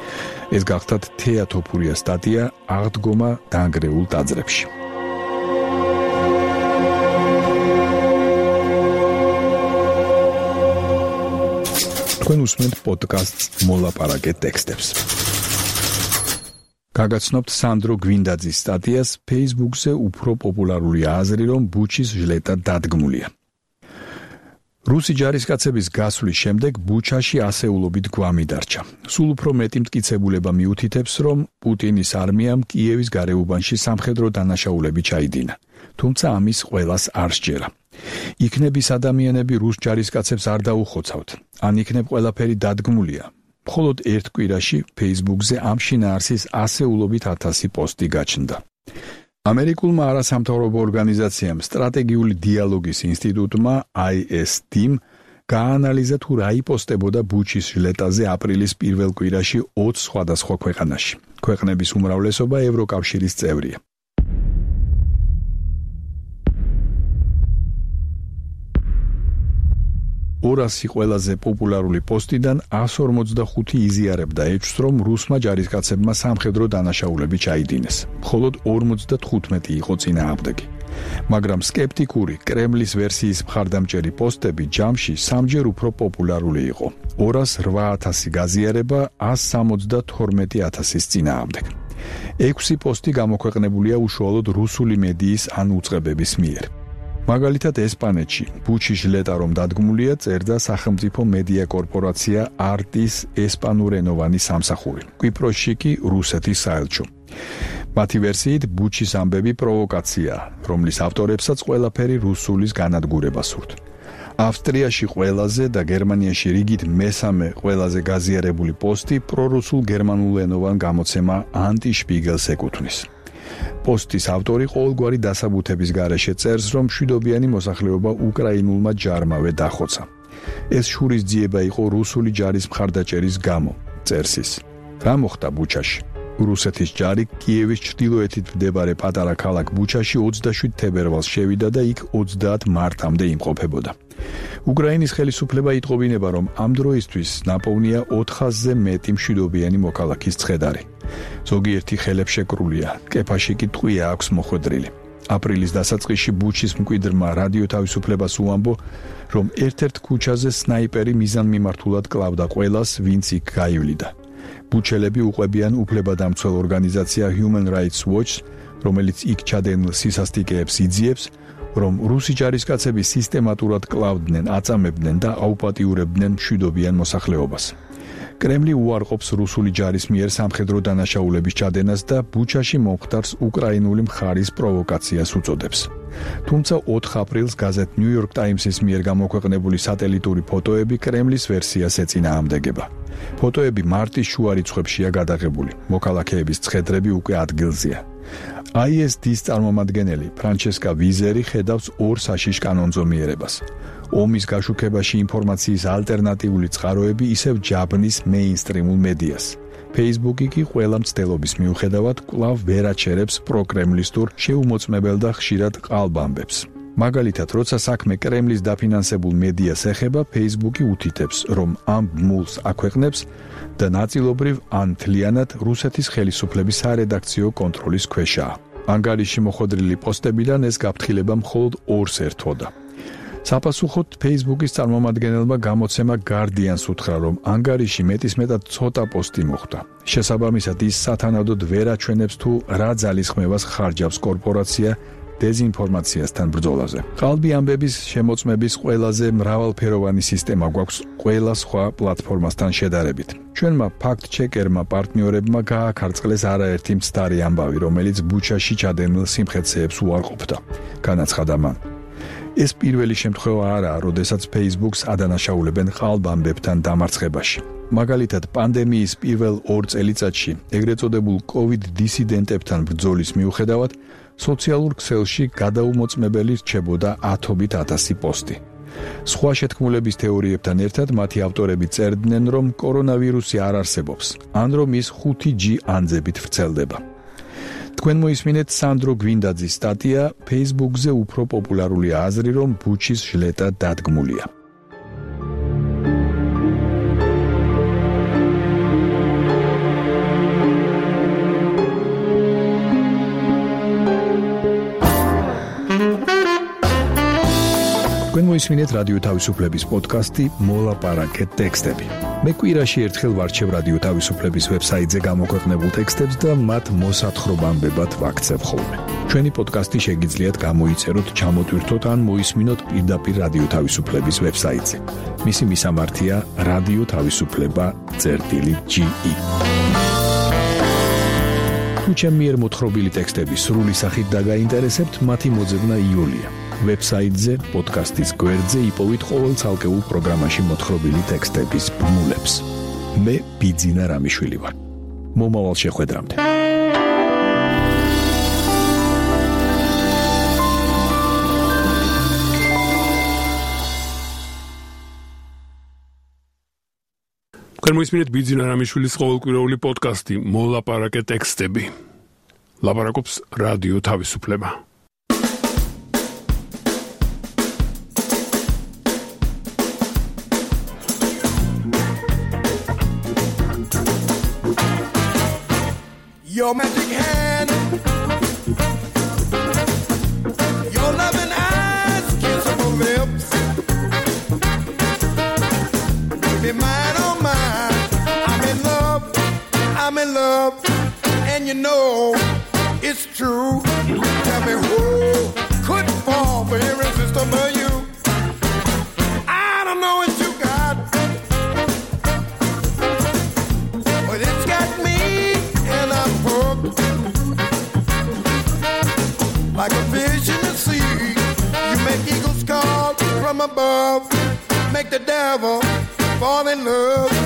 ეს გახდათ თეა თოფურიას სტატია აღდგომა დაანგრეულ ტაძრებში. თქვენ უსმენთ პოდკასტს მოლაპარაკე ტექსტებს. გაგაცნობთ სანდრო გვინდაძის სტატიას Facebook-ზე უფრო პოპულარული აზრი, რომ ბუჩის ჟლეტა დადგმულია. რუსი ჯარისკაცების გასვლის შემდეგ ბუჩაში ასეულობით გვამი დარჩა. სულ უფრო მეტი მტკიცებულება მიუთითებს, რომ პუტინის არმიამ კიევის გარეუბანში სამხედრო დანაშაულები ჩაიდინა. თუმცა ამის ყველას არ სჯერა. იქნებ ის ადამიანები რუს ჯარისკაცებს არ დაუხოცავთ, ან იქნებ ყველაფერი დადგმულია. მხოლოდ ერთ კვირაში Facebook-ზე ამ შინაარსის ასეულობით 1000 პოსტი გაჩნდა. ამერიკულმა არასამთავრობო ორგანიზაციამ სტრატეგიული დიალოგის ინსტიტუტმა ISD-მ გაანალიზა თუ რა იპოსტებოდა ბუჩის ჟლეტაზე აპრილის პირველ კვირაში 20 სხვადასხვა ქვეყანაში. ქვეყნების უმრავლესობა ევროკავშირის წევრია. 200 ყველაზე პოპულარული პოსტიდან 145 იზიარებდა ეჭვს, რომ რუსმა ჯარისკაცებმა სამხედრო დანაშაულები ჩაიდინეს. მხოლოდ 55 იყო წინააღმდეგი. მაგრამ სკეპტიკური კრემლის ვერსიის მხარდამჭერი პოსტები ჯამში სამჯერ უფრო პოპულარული იყო. 208,000 გაზიარება 172,000-ის წინააღმდეგ. 6 პოსტი გამოქვეყნებულია უშუალოდ რუსული მედიის ან უწყებების მიერ. მაგალითად ესპანეთში ბუჩის ჟლეტა რომ დადგმულია წერდა სახელმწიფო მედია კორპორაცია არტის ესპანურენოვანი სამსახური. კვიპროსში კი რუსეთის საელჩო. მათი ვერსიით ბუჩის ამბები პროვოკაცია, რომლის ავტორებსაც ყველაფერი რუსულის განადგურება სურთ. ავსტრიაში ყველაზე და გერმანიაში რიგით მესამე ყველაზე გაზიარებული პოსტი პრორუსულ გერმანულენოვან გამოცემა ანტიშპიგელს ეკუთვნის. პოსტის ავტორი ყოველგვარი დასაბუთების გარეშე წერს, რომ მშვიდობიანი მოსახლეობა უკრაინულმა ჯარმავე დახოცა. ეს შურისძიება იყო რუსული ჯარის მხარდაჭერის გამო, წერს ის. რა მოხდა ბუჩაში? რუსეთის ჯარი კიევის ჩრდილოეთით მდებარე პატარა ქალაქ ბუჩაში 27 თებერვალს შევიდა და იქ 30 მარტამდე იმყოფებოდა. უკრაინის ხელისუფლება იტყობინება, რომ ამ დროისთვის ნაპოვნია 400-ზე მეტი მშვიდობიანი მოქალაქის ცხედარი. ზოგიერთი ხელებშეკრულია, კეფაში კი ტყვია აქვს მოხვედრილი. აპრილის დასაწყისში ბუჩის მკვიდრმა რადიო თავისუფლებას უამბო, რომ ერთ-ერთ ქუჩაზე სნაიპერი მიზანმიმართულად კლავდა ყველას, ვინც იქ გაივლიდა. ბუჩელები უყვებიან უფლებადამცველ ორგანიზაცია Human Rights Watch, რომელიც იქ ჩადენილ სისასტიკეებს იძიებს, რომ რუსი ჯარისკაცები სისტემატურად კლავდნენ, აწამებდნენ და აუპატიურებდნენ მშვიდობიან მოსახლეობას. კრემლი უარყოფს რუსული ჯარის მიერ სამხედრო დანაშაულების ჩადენას და ბუჩაში მომხდარს უკრაინული მხარის პროვოკაციას უწოდებს. თუმცა 4 აპრილს გაზეთ New York Times-ის მიერ გამოქვეყნებული სატელიტური ფოტოები კრემლის ვერსიას ეწინააღმდეგება. ფოტოები მარტის შუა რიცხვებშია გადაღებული, მოქალაქეების ცხედრები უკვე ადგილზეა. ISD-ის წარმომადგენელი ფრანჩესკა ვიზერი ხედავს 2 საშიშ კანონზომიერებას. ომის გაშუქებაში ინფორმაციის ალტერნატიული წყაროები ისევ ჯაბნის მეინსტრიმულ მედიას. Facebook-ი კი ყველა მცდელობის მიუხედავად კვლავ ვერ აჩერებს პროკრემლისტურ, შეუმოწმებელ და ხშირად ყალბ-ამბებს. მაგალითად, როცა საქმე კრემლის დაფინანსებულ მედიას ეხება, Facebook-ი უთითებს, რომ ამ ბმულს აქვეყნებს და ნაწილობრივ ან მთლიანად რუსეთის ხელისუფლების სარედაქციო კონტროლის ქვეშაა. ანგარიში მოხვედრილი პოსტებიდან ეს გაფრთხილება მხოლოდ 2-ს ერთვოდა. საპასუხოდ Facebook-ის წარმომადგენელმა გამოცემა Guardian-ს უთხრა, რომ ანგარიში მეტისმეტად ცოტა პოსტი მოხვდა. შესაბამისად, ის სათანადოდ ვერ აჩვენებს თუ რა ძალისხმევას ხარჯავს კორპორაცია დეზინფორმაციასთან ბრძოლაზე. ყალბი ამბების შემოწმების ყველაზე მრავალფეროვანი სისტემა გვაქვს ყველა სხვა პლატფორმასთან შედარებით. ჩვენმა ფაქტ-ჩეკერმა პარტნიორებმა გააქარწყლეს არაერთი მცდარი ამბავი, რომელიც ბუჩაში ჩადენილ სიმხეცეებს უარყოფდა. განაცხადა მან. ეს პირველი შემთხვევა არაა, როდესაც Facebook-ს ადანაშაულებენ ყალბ-ამბებთან დამარცხებაში. მაგალითად, პანდემიის პირველ 2 წელიწადში, ეგრეთ წოდებულ COVID დისიდენტებთან ბრძოლის მიუხედავად, სოციალურ ქსელში გადაუმოწმებელი რჩებოდა 10,000 პოსტი. სხვა შეთქმულების თეორიებთან ერთად მათი ავტორები წერდნენ, რომ კორონავირუსი არ არსებობს, ან რომ ის 5G ანძებით ვრცელდება. თქვენ მოისმინეთ სანდრო გვინდაძის სტატია Facebook-ზე უფრო პოპულარულია აზრი, რომ ბუჩის ჟლეტა დადგმულია. თქვენ მოისმინეთ რადიო თავისუფლების პოდკასტი მოლაპარაკეთ ტექსტები. მე კვირაში ერთხელ ვარჩევ რადიო თავისუფლების ვებსაიტზე გამოქვეყნებულ ტექსტებს და მათ მოსათხრობამდებად ვაქცევ ხოლმე. ჩვენი პოდკასტი შეგიძლიათ გამოიწეროთ, ჩამოტვირთოთ ან მოისმინოთ პირდაპირ რადიო თავისუფლების ვებსაიტზე. მისი მისამართია რადიო თავისუფლება.ge. თუ ჩემი მიერ მოთხრობილი ტექსტები სრული სახით დაგაინტერესებთ, მათი მოძებნა იოლია. ვებსაიტზე, პოდკასტის გვერდზე იპოვით ყოველ ცალკეულ პროგრამაში მოთხრობილი ტექსტების ბმულებს. მე ბიძინა რამიშვილი ვარ. მომავალ შეხვედრამდე. თქვენ მოისმინეთ ბიძინა რამიშვილის ყოველკვირეული პოდკასტი მოლაპარაკეთ ტექსტები. ლაპარაკობს რადიო თავისუფლება. Your magic hand, your loving eyes, kissable lips, be mine, oh mine. I'm in love, and you know it's true. Tell me who could fall for irresistible you? I don't know what you got, but it's got me, and I'm hooked. Like a fish in the sea, you make eagles call from above, make the devil fall in love.